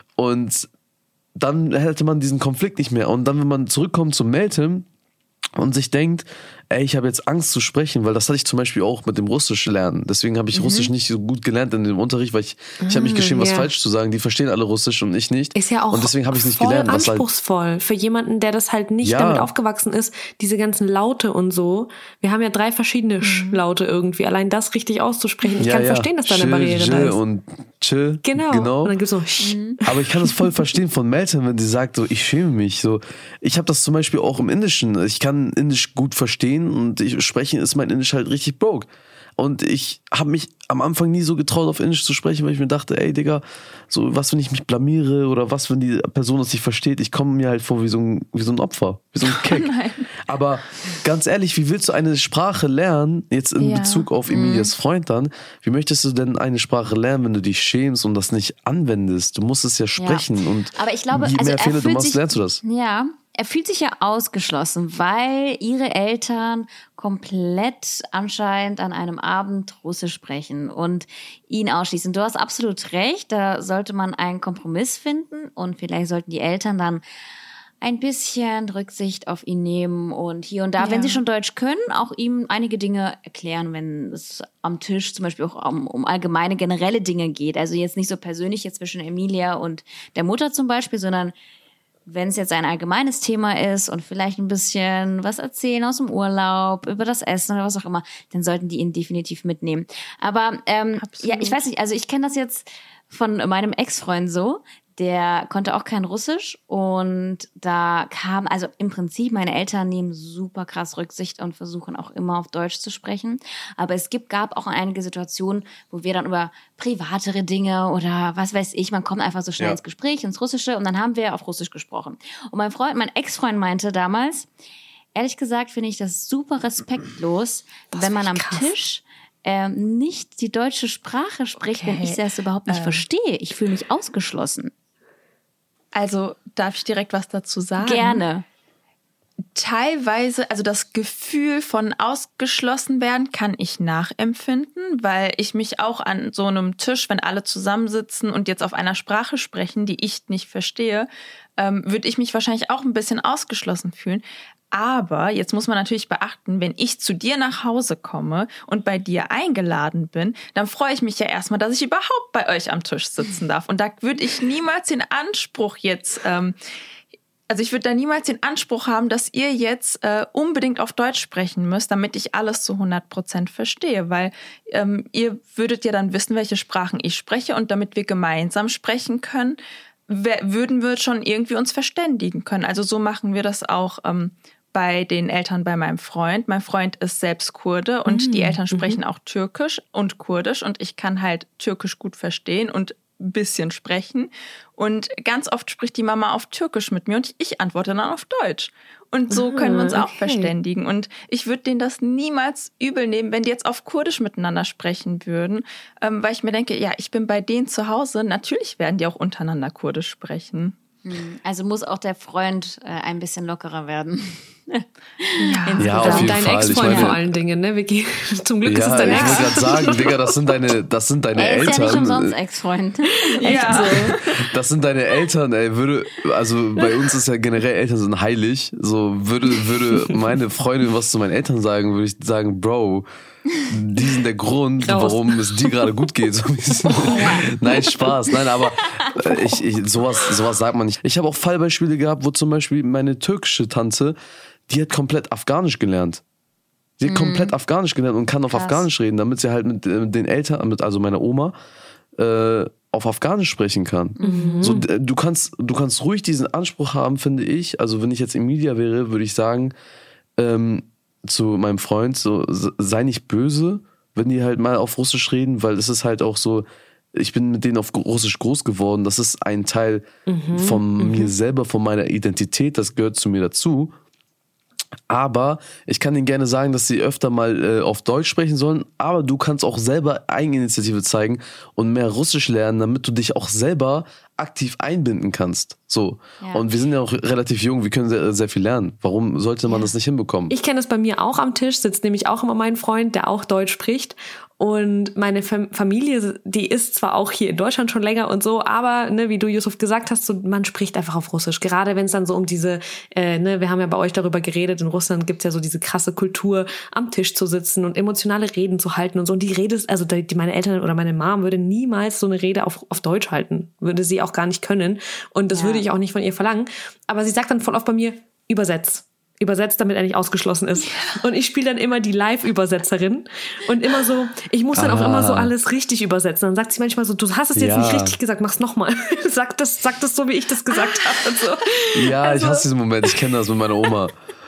Und dann hätte man diesen Konflikt nicht mehr. Und dann, wenn man zurückkommt zum Meltem und sich denkt, ey, ich habe jetzt Angst zu sprechen, weil das hatte ich zum Beispiel auch mit dem Russisch lernen. Deswegen habe ich mhm. Russisch nicht so gut gelernt in dem Unterricht, weil ich, ich habe mich geschrieben, was yeah. falsch zu sagen. Die verstehen alle Russisch und ich nicht. Ist ja auch und deswegen habe ich nicht voll gelernt. Was anspruchsvoll halt für jemanden, der das halt nicht ja. damit aufgewachsen ist, diese ganzen Laute und so. Wir haben ja drei verschiedene mhm. Laute irgendwie. Allein das richtig auszusprechen. Ich ja, kann ja. verstehen, dass da eine chill, Barriere chill da ist. Und chill. Genau. genau. Und dann gibt's so mhm. Aber ich kann das voll verstehen von Meltem, wenn sie sagt, so, ich schäme mich. So, ich habe das zum Beispiel auch im Indischen. Ich kann Indisch gut verstehen und ich sprechen ist mein Indisch halt richtig broke. Und ich habe mich am Anfang nie so getraut, auf Indisch zu sprechen, weil ich mir dachte, ey Digga, so was, wenn ich mich blamiere oder was, wenn die Person das nicht versteht. Ich komme mir halt vor wie so ein, wie so ein Opfer, wie so ein Keck. Aber ganz ehrlich, wie willst du eine Sprache lernen, jetzt in ja. Bezug auf Emilias mhm. Freund dann, wie möchtest du denn eine Sprache lernen, wenn du dich schämst und das nicht anwendest? Du musst es ja sprechen. Ja. Und aber ich glaube, je mehr also Fehler du machst, sich, lernst du das. Ja, er fühlt sich ja ausgeschlossen, weil ihre Eltern komplett anscheinend an einem Abend Russisch sprechen und ihn ausschließen. Du hast absolut recht, da sollte man einen Kompromiss finden und vielleicht sollten die Eltern dann ein bisschen Rücksicht auf ihn nehmen und hier und da, ja. wenn sie schon Deutsch können, auch ihm einige Dinge erklären, wenn es am Tisch zum Beispiel auch um, um allgemeine, generelle Dinge geht. Also jetzt nicht so persönlich jetzt zwischen Emilia und der Mutter zum Beispiel, sondern wenn es jetzt ein allgemeines Thema ist und vielleicht ein bisschen was erzählen aus dem Urlaub, über das Essen oder was auch immer, dann sollten die ihn definitiv mitnehmen. Aber ähm, ja, ich weiß nicht, also ich kenne das jetzt von meinem Ex-Freund so, der konnte auch kein Russisch und da kam, also im Prinzip, meine Eltern nehmen super krass Rücksicht und versuchen auch immer auf Deutsch zu sprechen. Aber es gibt, gab auch einige Situationen, wo wir dann über privatere Dinge oder was weiß ich, man kommt einfach so schnell ja. ins Gespräch, ins Russische und dann haben wir auf Russisch gesprochen. Und mein Freund, mein Ex-Freund meinte damals, ehrlich gesagt finde ich das super respektlos, das wenn man am krass. Tisch ähm, nicht die deutsche Sprache spricht, okay. wenn ich das überhaupt nicht ähm. verstehe. Ich fühle mich ausgeschlossen. Also darf ich direkt was dazu sagen? Gerne. Teilweise, also das Gefühl von ausgeschlossen werden kann ich nachempfinden, weil ich mich auch an so einem Tisch, wenn alle zusammensitzen und jetzt auf einer Sprache sprechen, die ich nicht verstehe, ähm, würde ich mich wahrscheinlich auch ein bisschen ausgeschlossen fühlen. Aber jetzt muss man natürlich beachten, wenn ich zu dir nach Hause komme und bei dir eingeladen bin, dann freue ich mich ja erstmal, dass ich überhaupt bei euch am Tisch sitzen darf. Und da würde ich niemals den Anspruch jetzt, ähm, also ich würde da niemals den Anspruch haben, dass ihr jetzt äh, unbedingt auf Deutsch sprechen müsst, damit ich alles zu hundert Prozent verstehe. Weil ähm, ihr würdet ja dann wissen, welche Sprachen ich spreche und damit wir gemeinsam sprechen können, würden wir schon irgendwie uns verständigen können. Also so machen wir das auch ähm, bei den Eltern bei meinem Freund. Mein Freund ist selbst Kurde und mhm. die Eltern sprechen mhm. auch Türkisch und Kurdisch und ich kann halt Türkisch gut verstehen und ein bisschen sprechen. Und ganz oft spricht die Mama auf Türkisch mit mir und ich antworte dann auf Deutsch. Und so können wir uns auch okay. verständigen. Und ich würde denen das niemals übel nehmen, wenn die jetzt auf Kurdisch miteinander sprechen würden, ähm, weil ich mir denke, ja, ich bin bei denen zu Hause, natürlich werden die auch untereinander Kurdisch sprechen. Also muss auch der Freund äh, ein bisschen lockerer werden. Ja, Ja, auf jeden Dein Fall. Ex-Freund Ich vor meine- allen Dingen, ne, Vicky? Zum Glück ist es Ja, dein ich Ex. wollte gerade sagen, Digga, das sind deine, das sind deine Er ist Eltern. ja nicht umsonst Ex-Freund. Ja. Das sind deine Eltern, ey, würde, also bei uns ist ja generell, Eltern sind heilig. So, würde, würde meine Freundin was zu meinen Eltern sagen, würde ich sagen, Bro, die sind der Grund, Raus. warum es dir gerade gut geht. So, nein, Spaß, nein, aber äh, ich, ich, sowas, sowas sagt man nicht. Ich habe auch Fallbeispiele gehabt, wo zum Beispiel meine türkische Tante, die hat komplett Afghanisch gelernt. Sie hat komplett Afghanisch gelernt und kann auf Krass. Afghanisch reden, damit sie halt mit äh, den Eltern, mit, also meiner Oma, äh, auf Afghanisch sprechen kann. So, d- du kannst, du kannst ruhig diesen Anspruch haben, finde ich. Also wenn ich jetzt in Media wäre, würde ich sagen, ähm, zu meinem Freund, so, s- sei nicht böse, wenn die halt mal auf Russisch reden, weil es ist halt auch so, ich bin mit denen auf Russisch groß geworden, das ist ein Teil von mir selber, von meiner Identität, das gehört zu mir dazu. Aber ich kann denen gerne sagen, dass sie öfter mal äh, auf Deutsch sprechen sollen, aber du kannst auch selber Eigeninitiative zeigen und mehr Russisch lernen, damit du dich auch selber aktiv einbinden kannst. So. Ja. Und wir sind ja auch relativ jung, wir können sehr, sehr viel lernen. Warum sollte man das nicht hinbekommen? Ich kenne es bei mir auch am Tisch, sitzt nämlich auch immer mein Freund, der auch Deutsch spricht. Und meine Fam- Familie, die ist zwar auch hier in Deutschland schon länger und so, aber ne, wie du, Yusuf, gesagt hast, so, man spricht einfach auf Russisch. Gerade wenn es dann so um diese, äh, ne, wir haben ja bei euch darüber geredet, in Russland gibt's ja so diese krasse Kultur, am Tisch zu sitzen und emotionale Reden zu halten und so. Und die Rede ist, also die, meine Eltern oder meine Mom würde niemals so eine Rede auf, auf Deutsch halten. Würde sie auch gar nicht können. Und das Ja. würde ich auch nicht von ihr verlangen. Aber sie sagt dann voll oft bei mir, übersetz. Übersetzt, damit er nicht ausgeschlossen ist. Und ich spiele dann immer die Live-Übersetzerin und immer so, ich muss dann auch Ah. immer so alles richtig übersetzen. Dann sagt sie manchmal so, du hast es jetzt Ja. nicht richtig gesagt, mach's nochmal. Sag das, sag das so, wie ich das gesagt habe. Und so. Ja, Also- ich hasse diesen Moment, ich kenne das mit meiner Oma.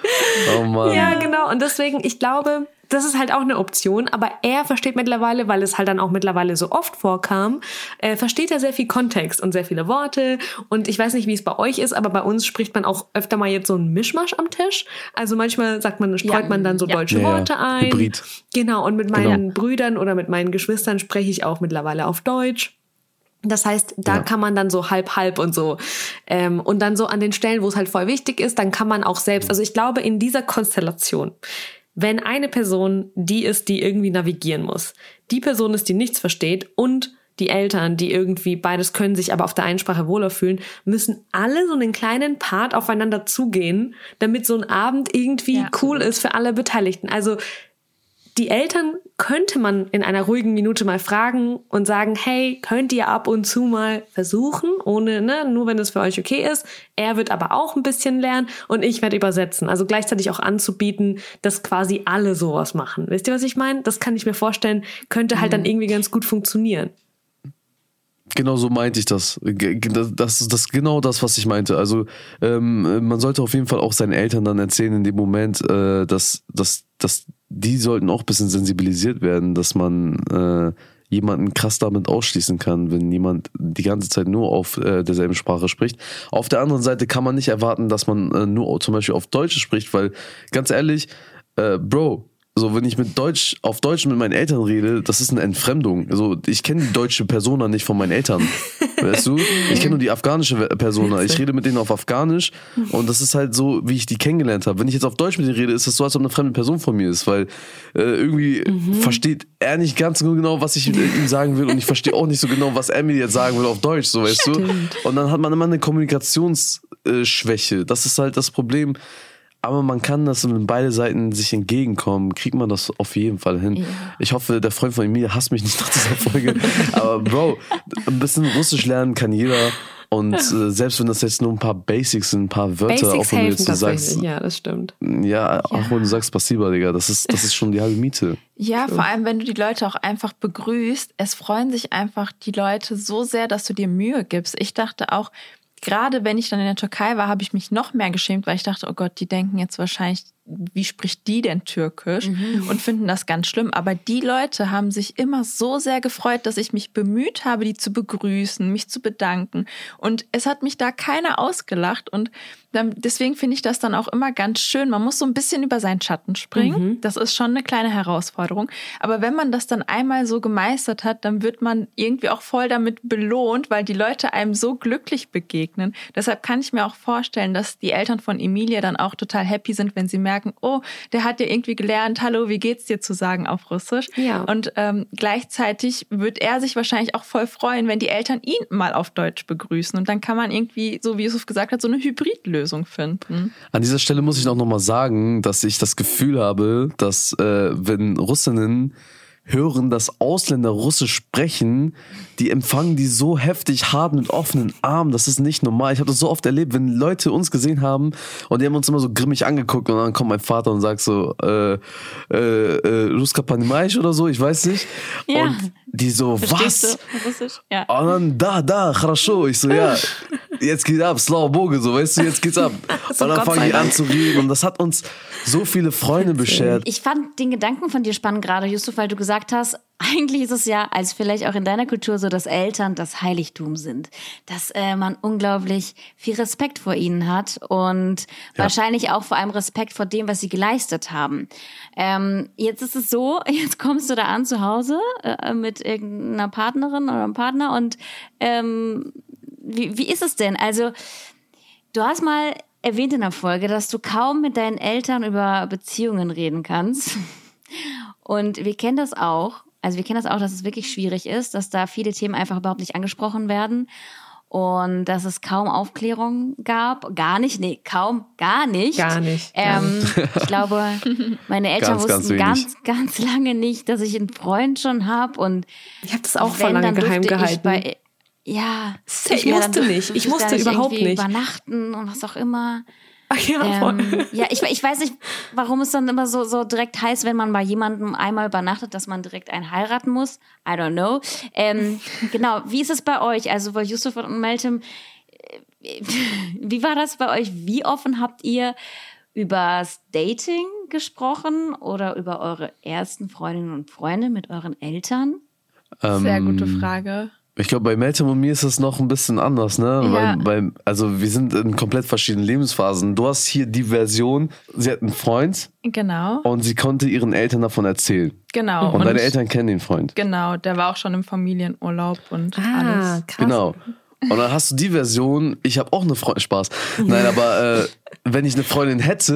Oh Mann. Ja, genau. Und deswegen, ich glaube, das ist halt auch eine Option. Aber er versteht mittlerweile, weil es halt dann auch mittlerweile so oft vorkam, äh, versteht er sehr viel Kontext und sehr viele Worte. Und ich weiß nicht, wie es bei euch ist, aber bei uns spricht man auch öfter mal jetzt so einen Mischmasch am Tisch. Also manchmal sagt man, streut Ja. man dann so Ja. deutsche Ja, ja. Worte ein. Hybrid. Genau. Und mit meinen Brüdern oder mit meinen Geschwistern spreche ich auch mittlerweile auf Deutsch. Das heißt, da Ja. kann man dann so halb, halb und so. Ähm, und dann so an den Stellen, wo es halt voll wichtig ist, dann kann man auch selbst, also ich glaube, in dieser Konstellation, wenn eine Person die ist, die irgendwie navigieren muss, die Person ist, die nichts versteht und die Eltern, die irgendwie beides können, sich aber auf der einen Sprache wohler fühlen, müssen alle so einen kleinen Part aufeinander zugehen, damit so ein Abend irgendwie Ja, cool ist für alle Beteiligten. Also die Eltern könnte man in einer ruhigen Minute mal fragen und sagen, hey, könnt ihr ab und zu mal versuchen, ohne, ne, nur wenn es für euch okay ist. Er wird aber auch ein bisschen lernen und ich werde übersetzen. Also gleichzeitig auch anzubieten, dass quasi alle sowas machen. Wisst ihr, was ich meine? Das kann ich mir vorstellen, könnte halt dann irgendwie ganz gut funktionieren. Genau so meinte ich das. Ge- ge- Das, das das ist genau das, was ich meinte. Also ähm, man sollte auf jeden Fall auch seinen Eltern dann erzählen in dem Moment, äh, dass, dass, dass die sollten auch ein bisschen sensibilisiert werden, dass man äh, jemanden krass damit ausschließen kann, wenn jemand die ganze Zeit nur auf äh, derselben Sprache spricht. Auf der anderen Seite kann man nicht erwarten, dass man äh, nur zum Beispiel auf Deutsch spricht, weil ganz ehrlich, äh, Bro, so, wenn ich mit Deutsch, auf Deutsch mit meinen Eltern rede, das ist eine Entfremdung. Also, ich kenne die deutsche Persona nicht von meinen Eltern. Weißt du? Ich kenne nur die afghanische Persona. Ich rede mit denen auf Afghanisch und das ist halt so, wie ich die kennengelernt habe. Wenn ich jetzt auf Deutsch mit denen rede, ist das so, als ob eine fremde Person von mir ist, weil äh, irgendwie versteht er nicht ganz so genau, was ich ihm sagen will und ich verstehe auch nicht so genau, was er mir jetzt sagen will auf Deutsch, so, weißt du? Und dann hat man immer eine Kommunikationsschwäche. Das ist halt das Problem. Aber man kann das, wenn beide Seiten sich entgegenkommen, kriegt man das auf jeden Fall hin. Ja. Ich hoffe, der Freund von Emilia hasst mich nicht nach dieser Folge. Aber Bro, ein bisschen Russisch lernen kann jeder. Und äh, selbst wenn das jetzt nur ein paar Basics sind, ein paar Wörter, Basics auch wenn du helfen jetzt du sagst, tatsächlich, ja, das stimmt. ja, auch wenn du sagst Passiba, Digga, das ist, das ist schon die halbe Miete. Ja, vor allem, wenn du die Leute auch einfach begrüßt. Es freuen sich einfach die Leute so sehr, dass du dir Mühe gibst. Ich dachte auch, gerade wenn ich dann in der Türkei war, habe ich mich noch mehr geschämt, weil ich dachte, oh Gott, die denken jetzt wahrscheinlich, wie spricht die denn Türkisch? Mhm. Und finden das ganz schlimm. Aber die Leute haben sich immer so sehr gefreut, dass ich mich bemüht habe, die zu begrüßen, mich zu bedanken. Und es hat mich da keiner ausgelacht. Und dann, deswegen finde ich das dann auch immer ganz schön. Man muss so ein bisschen über seinen Schatten springen. Mhm. Das ist schon eine kleine Herausforderung. Aber wenn man das dann einmal so gemeistert hat, dann wird man irgendwie auch voll damit belohnt, weil die Leute einem so glücklich begegnen. Deshalb kann ich mir auch vorstellen, dass die Eltern von Emilia dann auch total happy sind, wenn sie merken, oh, der hat ja irgendwie gelernt, hallo, wie geht's dir zu sagen auf Russisch. Ja. Und ähm, gleichzeitig wird er sich wahrscheinlich auch voll freuen, wenn die Eltern ihn mal auf Deutsch begrüßen. Und dann kann man irgendwie, so wie Yusuf gesagt hat, so eine Hybridlösung finden. An dieser Stelle muss ich auch nochmal sagen, dass ich das Gefühl habe, dass äh, wenn Russinnen hören, dass Ausländer Russisch sprechen, die empfangen die so heftig hart mit offenen Armen. Das ist nicht normal. Ich habe das so oft erlebt, wenn Leute uns gesehen haben und die haben uns immer so grimmig angeguckt und dann kommt mein Vater und sagt so, äh, äh, äh, Ruska Panimaisch oder so, ich weiß nicht. Ja. Und die so, Verstehst was? du Russisch? Ja. Und dann, da, da, хорошо. Ich so, ja, jetzt geht's ab, Slava Boge, so, weißt du, jetzt geht's ab. So, und dann Gott fangen sei die an Dank. zu reden und das hat uns so viele Freunde beschert. Ich fand den Gedanken von dir spannend gerade, Yusuf, weil du gesagt hast, eigentlich ist es ja, als vielleicht auch in deiner Kultur so, dass Eltern das Heiligtum sind. Dass äh, man unglaublich viel Respekt vor ihnen hat und Ja. wahrscheinlich auch vor allem Respekt vor dem, was sie geleistet haben. Ähm, jetzt ist es so, jetzt kommst du da an zu Hause äh, mit irgendeiner Partnerin oder einem Partner und ähm, wie, wie ist es denn? Also du hast mal erwähnt in der Folge, dass du kaum mit deinen Eltern über Beziehungen reden kannst. Und wir kennen das auch. Also wir kennen das auch, dass es wirklich schwierig ist, dass da viele Themen einfach überhaupt nicht angesprochen werden und dass es kaum Aufklärung gab. Gar nicht, nee, kaum, gar nicht. Gar nicht. Gar Ähm, ich glaube, meine Eltern Ganz, ganz wussten wenig. ganz, ganz lange nicht, dass ich einen Freund schon habe und Ich habe das auch voll wenn, lange dann durfte geheim ich gehalten. Bei, ja, Ich ja, musste dann nicht. durfte Ich musste da nicht überhaupt irgendwie nicht. übernachten und was auch immer. Ach ja, voll. Ähm, ja, ich, ich weiß nicht, warum es dann immer so, so direkt heißt, wenn man bei jemandem einmal übernachtet, dass man direkt einen heiraten muss. I don't know. Ähm, genau, wie ist es bei euch? Also bei Yusuf und Meltem, äh, wie war das bei euch? Wie offen habt ihr übers Dating gesprochen oder über eure ersten Freundinnen und Freunde mit euren Eltern? Sehr Ähm, gute Frage. Ich glaube, bei Meltem und mir ist es noch ein bisschen anders, ne? Ja. Weil, weil, also wir sind in komplett verschiedenen Lebensphasen. Du hast hier die Version, sie hat einen Freund Genau, und sie konnte ihren Eltern davon erzählen. genau. Und, deine Eltern kennen den Freund. Genau, der war auch schon im Familienurlaub und Ah, alles. krass. Genau. Und dann hast du die Version, ich habe auch eine Freundin, Spaß. Nein, aber äh, wenn ich eine Freundin hätte,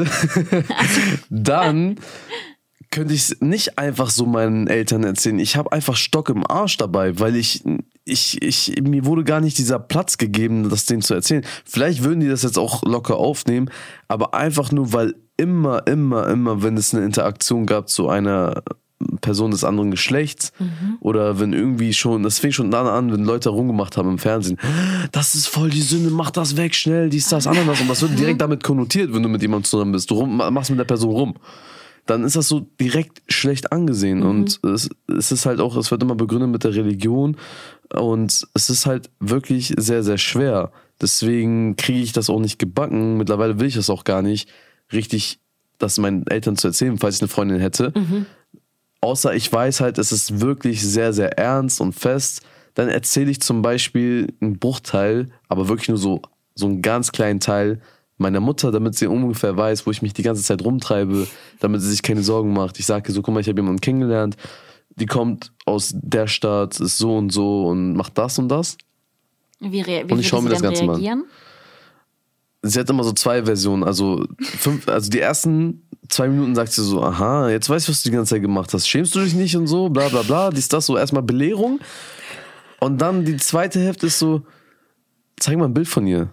dann könnte ich es nicht einfach so meinen Eltern erzählen. Ich habe einfach Stock im Arsch dabei, weil ich, ich, ich, mir wurde gar nicht dieser Platz gegeben, das denen zu erzählen. Vielleicht würden die das jetzt auch locker aufnehmen, aber einfach nur, weil immer, immer, immer, wenn es eine Interaktion gab zu einer Person des anderen Geschlechts oder wenn irgendwie schon, das fing schon dann an, wenn Leute rumgemacht haben im Fernsehen, das ist voll die Sünde, mach das weg, schnell, dies, das, anderes. Und das wird direkt damit konnotiert, wenn du mit jemandem zusammen bist. Du rum, machst mit der Person rum. Dann ist das so direkt schlecht angesehen. Und es, es ist halt auch, es wird immer begründet mit der Religion und es ist halt wirklich sehr, sehr schwer. Deswegen kriege ich das auch nicht gebacken. Mittlerweile will ich das auch gar nicht, richtig das meinen Eltern zu erzählen, falls ich eine Freundin hätte. Außer ich weiß halt, es ist wirklich sehr, sehr ernst und fest. Dann erzähle ich zum Beispiel einen Bruchteil, aber wirklich nur so, so einen ganz kleinen Teil meiner Mutter, damit sie ungefähr weiß, wo ich mich die ganze Zeit rumtreibe, damit sie sich keine Sorgen macht. Ich sage so, guck mal, ich habe jemanden kennengelernt, die kommt aus der Stadt, ist so und so und macht das und das. Wie, rea- wie Und ich schaue mir würde sie das dann Ganze mal an. reagieren? Sie hat immer so zwei Versionen. Also, fünf, also die ersten zwei Minuten sagt sie so, aha, jetzt weißt du, was du die ganze Zeit gemacht hast. Schämst du dich nicht und so, bla bla bla. Dies, das, so erstmal Belehrung. Und dann die zweite Hälfte ist so, zeig mal ein Bild von ihr.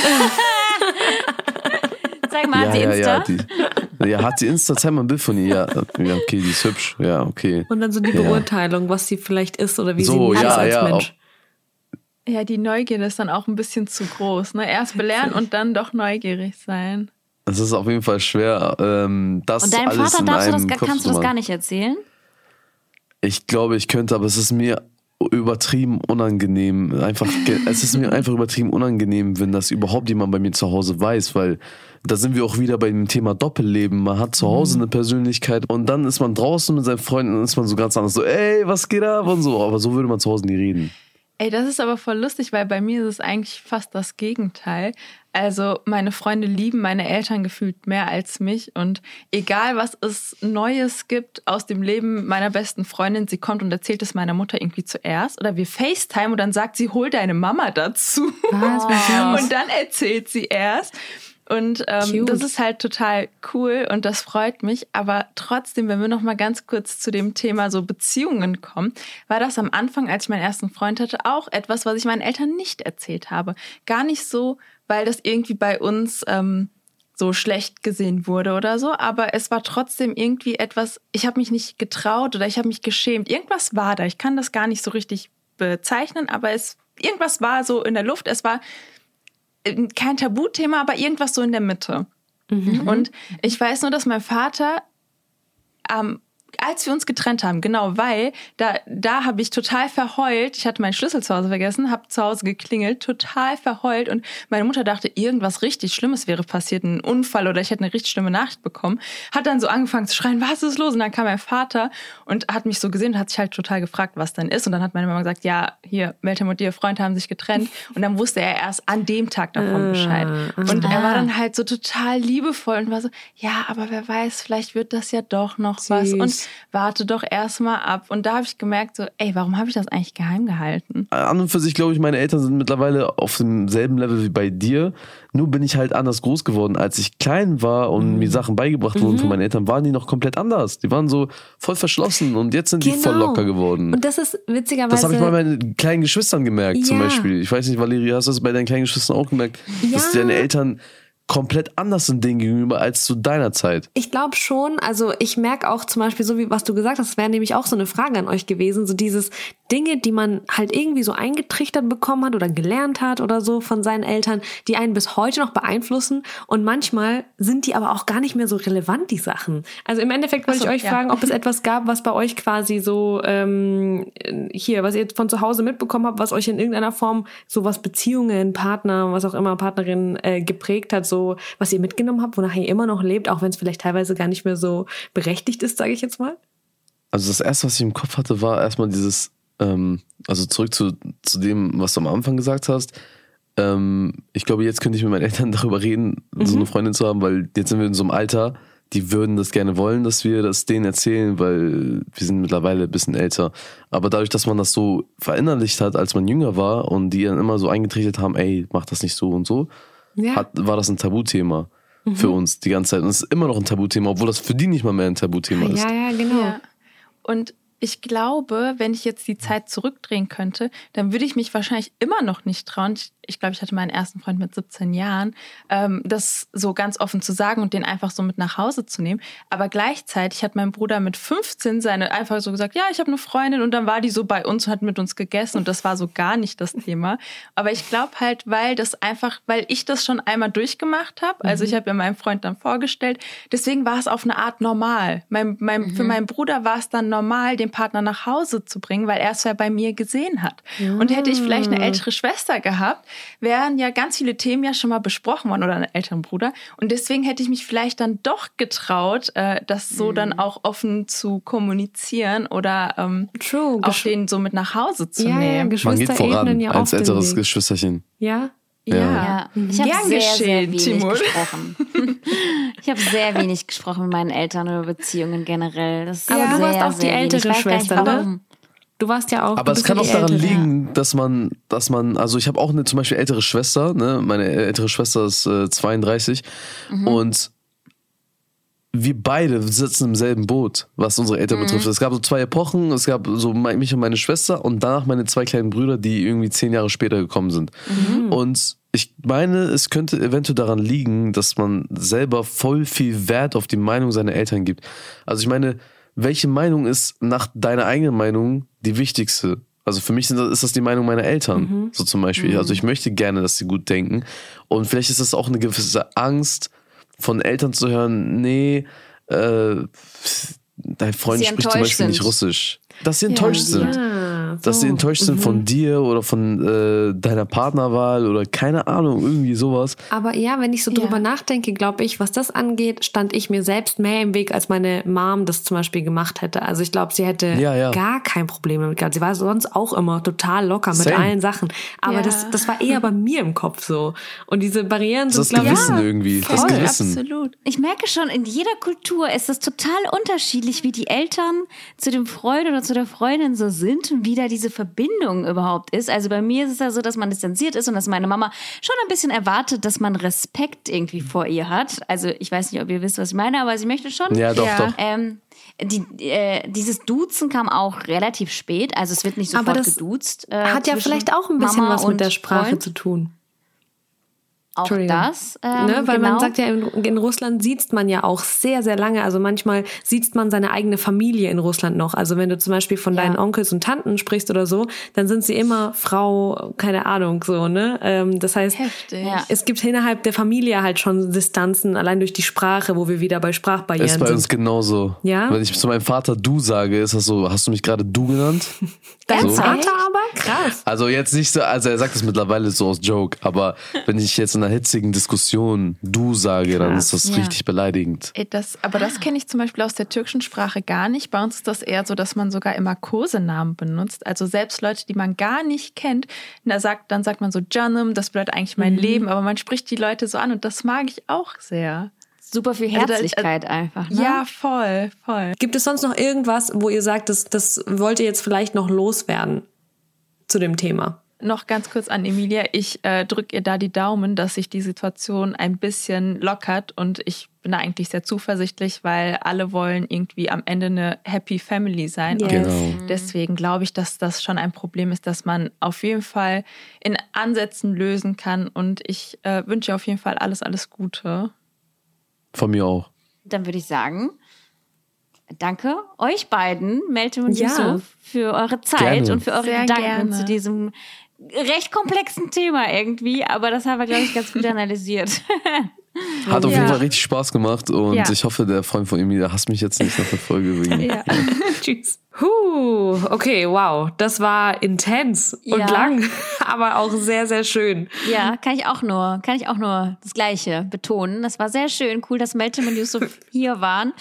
Sag mal, hat sie ja, Insta? ja, die, ja, hat sie Insta, zeig mal ein Bild von ihr. Ja, ja, okay, die ist hübsch. Ja, okay. Und dann so die Ja. Beurteilung, was sie vielleicht ist oder wie So, sie ist ja, als ja, Mensch. Ja, die Neugierde ist dann auch ein bisschen zu groß. Ne? Erst belehren und dann doch neugierig sein. Es ist auf jeden Fall schwer, ähm, das Und deinem alles Vater in darfst du das, einem gar- Kopf kannst zu du das machen. gar nicht erzählen? Ich glaube, ich könnte, aber es ist mir übertrieben unangenehm. Einfach, es ist mir einfach übertrieben unangenehm, wenn das überhaupt jemand bei mir zu Hause weiß, weil da sind wir auch wieder bei dem Thema Doppelleben. Man hat zu Hause eine Persönlichkeit und dann ist man draußen mit seinen Freunden und ist man so ganz anders. So, ey, was geht ab und so. Aber so würde man zu Hause nie reden. Ey, das ist aber voll lustig, weil bei mir ist es eigentlich fast das Gegenteil. Also meine Freunde lieben meine Eltern gefühlt mehr als mich und egal was es Neues gibt aus dem Leben meiner besten Freundin, sie kommt und erzählt es meiner Mutter irgendwie zuerst oder wir FaceTime und dann sagt sie, hol deine Mama dazu. Was, und dann erzählt sie erst. Und ähm, das ist halt total cool und das freut mich. Aber trotzdem, wenn wir noch mal ganz kurz zu dem Thema so Beziehungen kommen, war das am Anfang, als ich meinen ersten Freund hatte, auch etwas, was ich meinen Eltern nicht erzählt habe. Gar nicht so, weil das irgendwie bei uns ähm, so schlecht gesehen wurde oder so. Aber es war trotzdem irgendwie etwas, ich habe mich nicht getraut oder ich habe mich geschämt. Irgendwas war da. Ich kann das gar nicht so richtig bezeichnen, aber es irgendwas war so in der Luft. Es war kein Tabuthema, aber irgendwas so in der Mitte. Mhm. Und ich weiß nur, dass mein Vater, ähm, als wir uns getrennt haben, genau, weil da, da habe ich total verheult. Ich hatte meinen Schlüssel zu Hause vergessen, habe zu Hause geklingelt, total verheult. Und meine Mutter dachte, irgendwas richtig Schlimmes wäre passiert, ein Unfall oder ich hätte eine richtig schlimme Nachricht bekommen. Hat dann so angefangen zu schreien, was ist los? Und dann kam mein Vater und hat mich so gesehen und hat sich halt total gefragt, was denn ist. Und dann hat meine Mama gesagt, ja, hier, Meltem und ihr Freund haben sich getrennt. Und dann wusste er erst an dem Tag davon Bescheid. Und er war dann halt so total liebevoll und war so, ja, aber wer weiß, vielleicht wird das ja doch noch Süß. Was. Und warte doch erstmal ab. Und da habe ich gemerkt, so, ey, warum habe ich das eigentlich geheim gehalten? An und für sich glaube ich, meine Eltern sind mittlerweile auf demselben Level wie bei dir. Nur bin ich halt anders groß geworden. Als ich klein war und mhm. mir Sachen beigebracht wurden mhm. von meinen Eltern, waren die noch komplett anders. Die waren so voll verschlossen und jetzt sind genau. die voll locker geworden. Und das ist witzigerweise... Das habe ich bei meinen kleinen Geschwistern gemerkt ja. zum Beispiel. Ich weiß nicht, Valeria, hast du das bei deinen kleinen Geschwistern auch gemerkt? Ja. Dass deine Eltern komplett anders sind denen gegenüber als zu deiner Zeit. Ich glaube schon, also ich merke auch zum Beispiel, so wie was du gesagt hast, das wäre nämlich auch so eine Frage an euch gewesen, so dieses Dinge, die man halt irgendwie so eingetrichtert bekommen hat oder gelernt hat oder so von seinen Eltern, die einen bis heute noch beeinflussen und manchmal sind die aber auch gar nicht mehr so relevant, die Sachen. Also im Endeffekt wollte so, ich euch ja. fragen, ob es etwas gab, was bei euch quasi so ähm, hier, was ihr von zu Hause mitbekommen habt, was euch in irgendeiner Form so was Beziehungen, Partner, was auch immer, Partnerin äh, geprägt hat, so was ihr mitgenommen habt, wonach ihr immer noch lebt, auch wenn es vielleicht teilweise gar nicht mehr so berechtigt ist, sage ich jetzt mal? Also das Erste, was ich im Kopf hatte, war erstmal dieses, ähm, also zurück zu, zu dem, was du am Anfang gesagt hast. Ähm, ich glaube, jetzt könnte ich mit meinen Eltern darüber reden, mhm. so eine Freundin zu haben, weil jetzt sind wir in so einem Alter, die würden das gerne wollen, dass wir das denen erzählen, weil wir sind mittlerweile ein bisschen älter. Aber dadurch, dass man das so verinnerlicht hat, als man jünger war und die dann immer so eingetrichtert haben, ey, mach das nicht so und so, ja. Hat, war das ein Tabuthema mhm. für uns die ganze Zeit. Und es ist immer noch ein Tabuthema, obwohl das für die nicht mal mehr ein Tabuthema ist. Ja, ja, genau. Ja. Und ich glaube, wenn ich jetzt die Zeit zurückdrehen könnte, dann würde ich mich wahrscheinlich immer noch nicht trauen. Ich, ich glaube, ich hatte meinen ersten Freund mit siebzehn Jahren, ähm, das so ganz offen zu sagen und den einfach so mit nach Hause zu nehmen. Aber gleichzeitig hat mein Bruder mit fünfzehn seine einfach so gesagt, ja, ich habe eine Freundin und dann war die so bei uns und hat mit uns gegessen und das war so gar nicht das Thema. Aber ich glaube halt, weil das einfach, weil ich das schon einmal durchgemacht habe, also ich habe ja meinem Freund dann vorgestellt, deswegen war es auf eine Art normal. Mein, mein, mhm. Für meinen Bruder war es dann normal, den Partner nach Hause zu bringen, weil er es ja bei mir gesehen hat. Ja. Und hätte ich vielleicht eine ältere Schwester gehabt, wären ja ganz viele Themen ja schon mal besprochen worden oder einen älteren Bruder. Und deswegen hätte ich mich vielleicht dann doch getraut, äh, das so mhm. dann auch offen zu kommunizieren oder ähm, True. auch Gesch- den so mit nach Hause zu ja, nehmen. Ja, man geht voran ja als älteres Geschwisterchen. Ja? Ja, ja. Ich habe sehr, geschehen, sehr wenig Timur. gesprochen. Ich habe sehr wenig gesprochen mit meinen Eltern über Beziehungen generell. Das ist aber sehr, du warst auch die ältere Schwester, ne? Du warst ja auch. Aber es kann auch daran ältere. liegen, dass man, dass man, also ich habe auch eine zum Beispiel ältere Schwester, ne? Meine ältere Schwester ist äh, zweiunddreißig mhm. und wir beide sitzen im selben Boot, was unsere Eltern mhm. betrifft. Es gab so zwei Epochen, es gab so mich und meine Schwester und danach meine zwei kleinen Brüder, die irgendwie zehn Jahre später gekommen sind. Mhm. Und ich meine, es könnte eventuell daran liegen, dass man selber voll viel Wert auf die Meinung seiner Eltern gibt. Also ich meine, welche Meinung ist nach deiner eigenen Meinung die wichtigste? Also für mich sind das, ist das die Meinung meiner Eltern, mhm. so zum Beispiel. Mhm. Also ich möchte gerne, dass sie gut denken. Und vielleicht ist das auch eine gewisse Angst, von Eltern zu hören, nee, äh, dein Freund sie spricht zum Beispiel sind. nicht Russisch. Dass sie enttäuscht ja, sind. Ja. Ah, so. Dass sie enttäuscht sind mhm. von dir oder von äh, deiner Partnerwahl oder keine Ahnung, irgendwie sowas. Aber ja, wenn ich so drüber ja. nachdenke, glaube ich, was das angeht, stand ich mir selbst mehr im Weg, als meine Mom das zum Beispiel gemacht hätte. Also ich glaube, sie hätte ja, ja. gar kein Problem damit gehabt. Sie war sonst auch immer total locker mit Same. allen Sachen. Aber ja. das, das war eher bei mir im Kopf so. Und diese Barrieren sind, glaube ich... Das Gewissen ja, irgendwie. Voll. Das Gewissen. Absolut. Ich merke schon, in jeder Kultur ist es total unterschiedlich, wie die Eltern zu dem Freund oder zu der Freundin so sind und wie da diese Verbindung überhaupt ist. Also bei mir ist es ja so, dass man distanziert ist und dass meine Mama schon ein bisschen erwartet, dass man Respekt irgendwie vor ihr hat. Also ich weiß nicht, ob ihr wisst, was ich meine, aber sie möchte schon. Ja, doch, ja. doch. Ähm, die, äh, dieses Duzen kam auch relativ spät, also es wird nicht sofort aber das geduzt. Äh, hat ja vielleicht auch ein bisschen Mama was mit der Sprache Freund. zu tun. Auch das. Ähm, ne? Weil genau. man sagt ja, in, in Russland siezt man ja auch sehr, sehr lange. Also manchmal siezt man seine eigene Familie in Russland noch. Also wenn du zum Beispiel von ja. deinen Onkels und Tanten sprichst oder so, dann sind sie immer Frau, keine Ahnung, so, ne? Ähm, das heißt, ja. es gibt innerhalb der Familie halt schon Distanzen, allein durch die Sprache, wo wir wieder bei Sprachbarrieren sind. Ist bei sind. uns genauso. Ja? Wenn ich zu meinem Vater du sage, ist das so, hast du mich gerade du genannt? Dein so. Vater aber? Krass. Also jetzt nicht so, also er sagt das mittlerweile so aus Joke, aber wenn ich jetzt in einer hitzigen Diskussion du sage, dann ist das ja. richtig beleidigend. Das, aber das kenne ich zum Beispiel aus der türkischen Sprache gar nicht. Bei uns ist das eher so, dass man sogar immer Kosenamen benutzt. Also selbst Leute, die man gar nicht kennt, da sagt, dann sagt man so Canım, das bedeutet eigentlich mein mhm. Leben, aber man spricht die Leute so an und das mag ich auch sehr. Super viel Herzlichkeit also, einfach. Ne? Ja, voll, voll. Gibt es sonst noch irgendwas, wo ihr sagt, das, das wollt ihr jetzt vielleicht noch loswerden zu dem Thema? Noch ganz kurz an Emilia. Ich äh, drücke ihr da die Daumen, dass sich die Situation ein bisschen lockert und ich bin da eigentlich sehr zuversichtlich, weil alle wollen irgendwie am Ende eine Happy Family sein. Yes. Und genau. deswegen glaube ich, dass das schon ein Problem ist, dass man auf jeden Fall in Ansätzen lösen kann und ich äh, wünsche auf jeden Fall alles, alles Gute. Von mir auch. Dann würde ich sagen, danke euch beiden, Meltem und ja. Yusuf, für eure Zeit gerne. und für eure Sehr Gedanken gerne. zu diesem recht komplexen Thema irgendwie. Aber das haben wir, glaube ich, ganz gut analysiert. Hat auf ja. jeden Fall richtig Spaß gemacht und ja. ich hoffe, der Freund von Emilia hasst mich jetzt nicht nach der Folge wegen. Ja. Tschüss. Huh, okay, wow. Das war intens und Ja. lang, aber auch sehr, sehr schön. Ja, kann ich auch nur, kann ich auch nur das Gleiche betonen. Das war sehr schön. Cool, dass Meltem und Yusuf hier waren.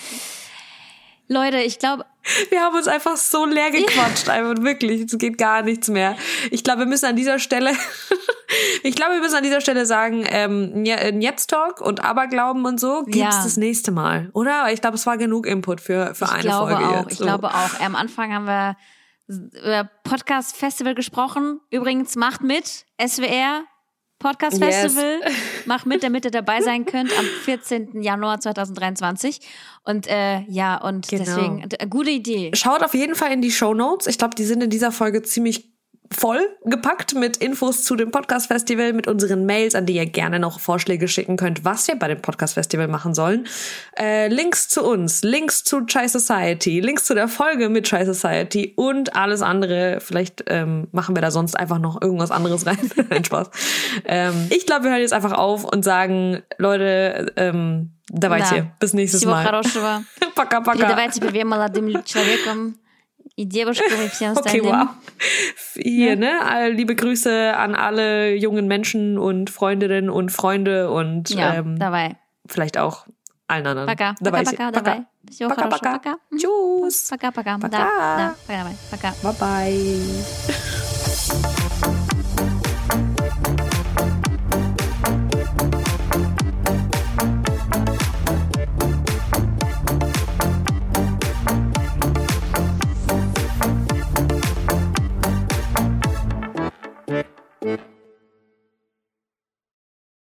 Leute, ich glaube, Wir haben uns einfach so leer gequatscht, einfach wirklich, es geht gar nichts mehr. Ich glaube, wir müssen an dieser Stelle, ich glaube, wir müssen an dieser Stelle sagen, ähm, Jetzt Talk und Aberglauben und so gibt's Ja. das nächste Mal, oder? Ich glaube, es war genug Input für für ich eine glaube Folge auch, jetzt. ich so. glaube auch. Am Anfang haben wir über Podcast Festival gesprochen. Übrigens, macht mit, S W R. Podcast Yes. Festival. Macht mit, damit ihr dabei sein könnt am vierzehnten Januar zweitausenddreiundzwanzig. Und äh, ja, und Genau. deswegen, äh, gute Idee. Schaut auf jeden Fall in die Shownotes. Ich glaube, die sind in dieser Folge ziemlich voll gepackt mit Infos zu dem Podcast-Festival, mit unseren Mails, an die ihr gerne noch Vorschläge schicken könnt, was wir bei dem Podcast-Festival machen sollen. Äh, Links zu uns, Links zu Chai Society, Links zu der Folge mit Chai Society und alles andere. Vielleicht ähm, machen wir da sonst einfach noch irgendwas anderes rein. Nein, Spaß. Ähm, ich glaube, wir hören jetzt einfach auf und sagen, Leute, ähm, давайте, bis nächstes Всего Mal. хорошего. Пока-пока. Передавайте привет молодым человекам и девушкам и всем Okay, остальным. wow. Hier, Ja. ne? All- Liebe Grüße an alle jungen Menschen und Freundinnen und Freunde und Ja, ähm, давай. vielleicht auch allen anderen. Пока. Dabei- Пока-пока, давай. Всего Пока, хорошего. пока. Пока. Tschüss. Пока-пока. Пока. Да, да. Пока, давай. Пока. Bye bye.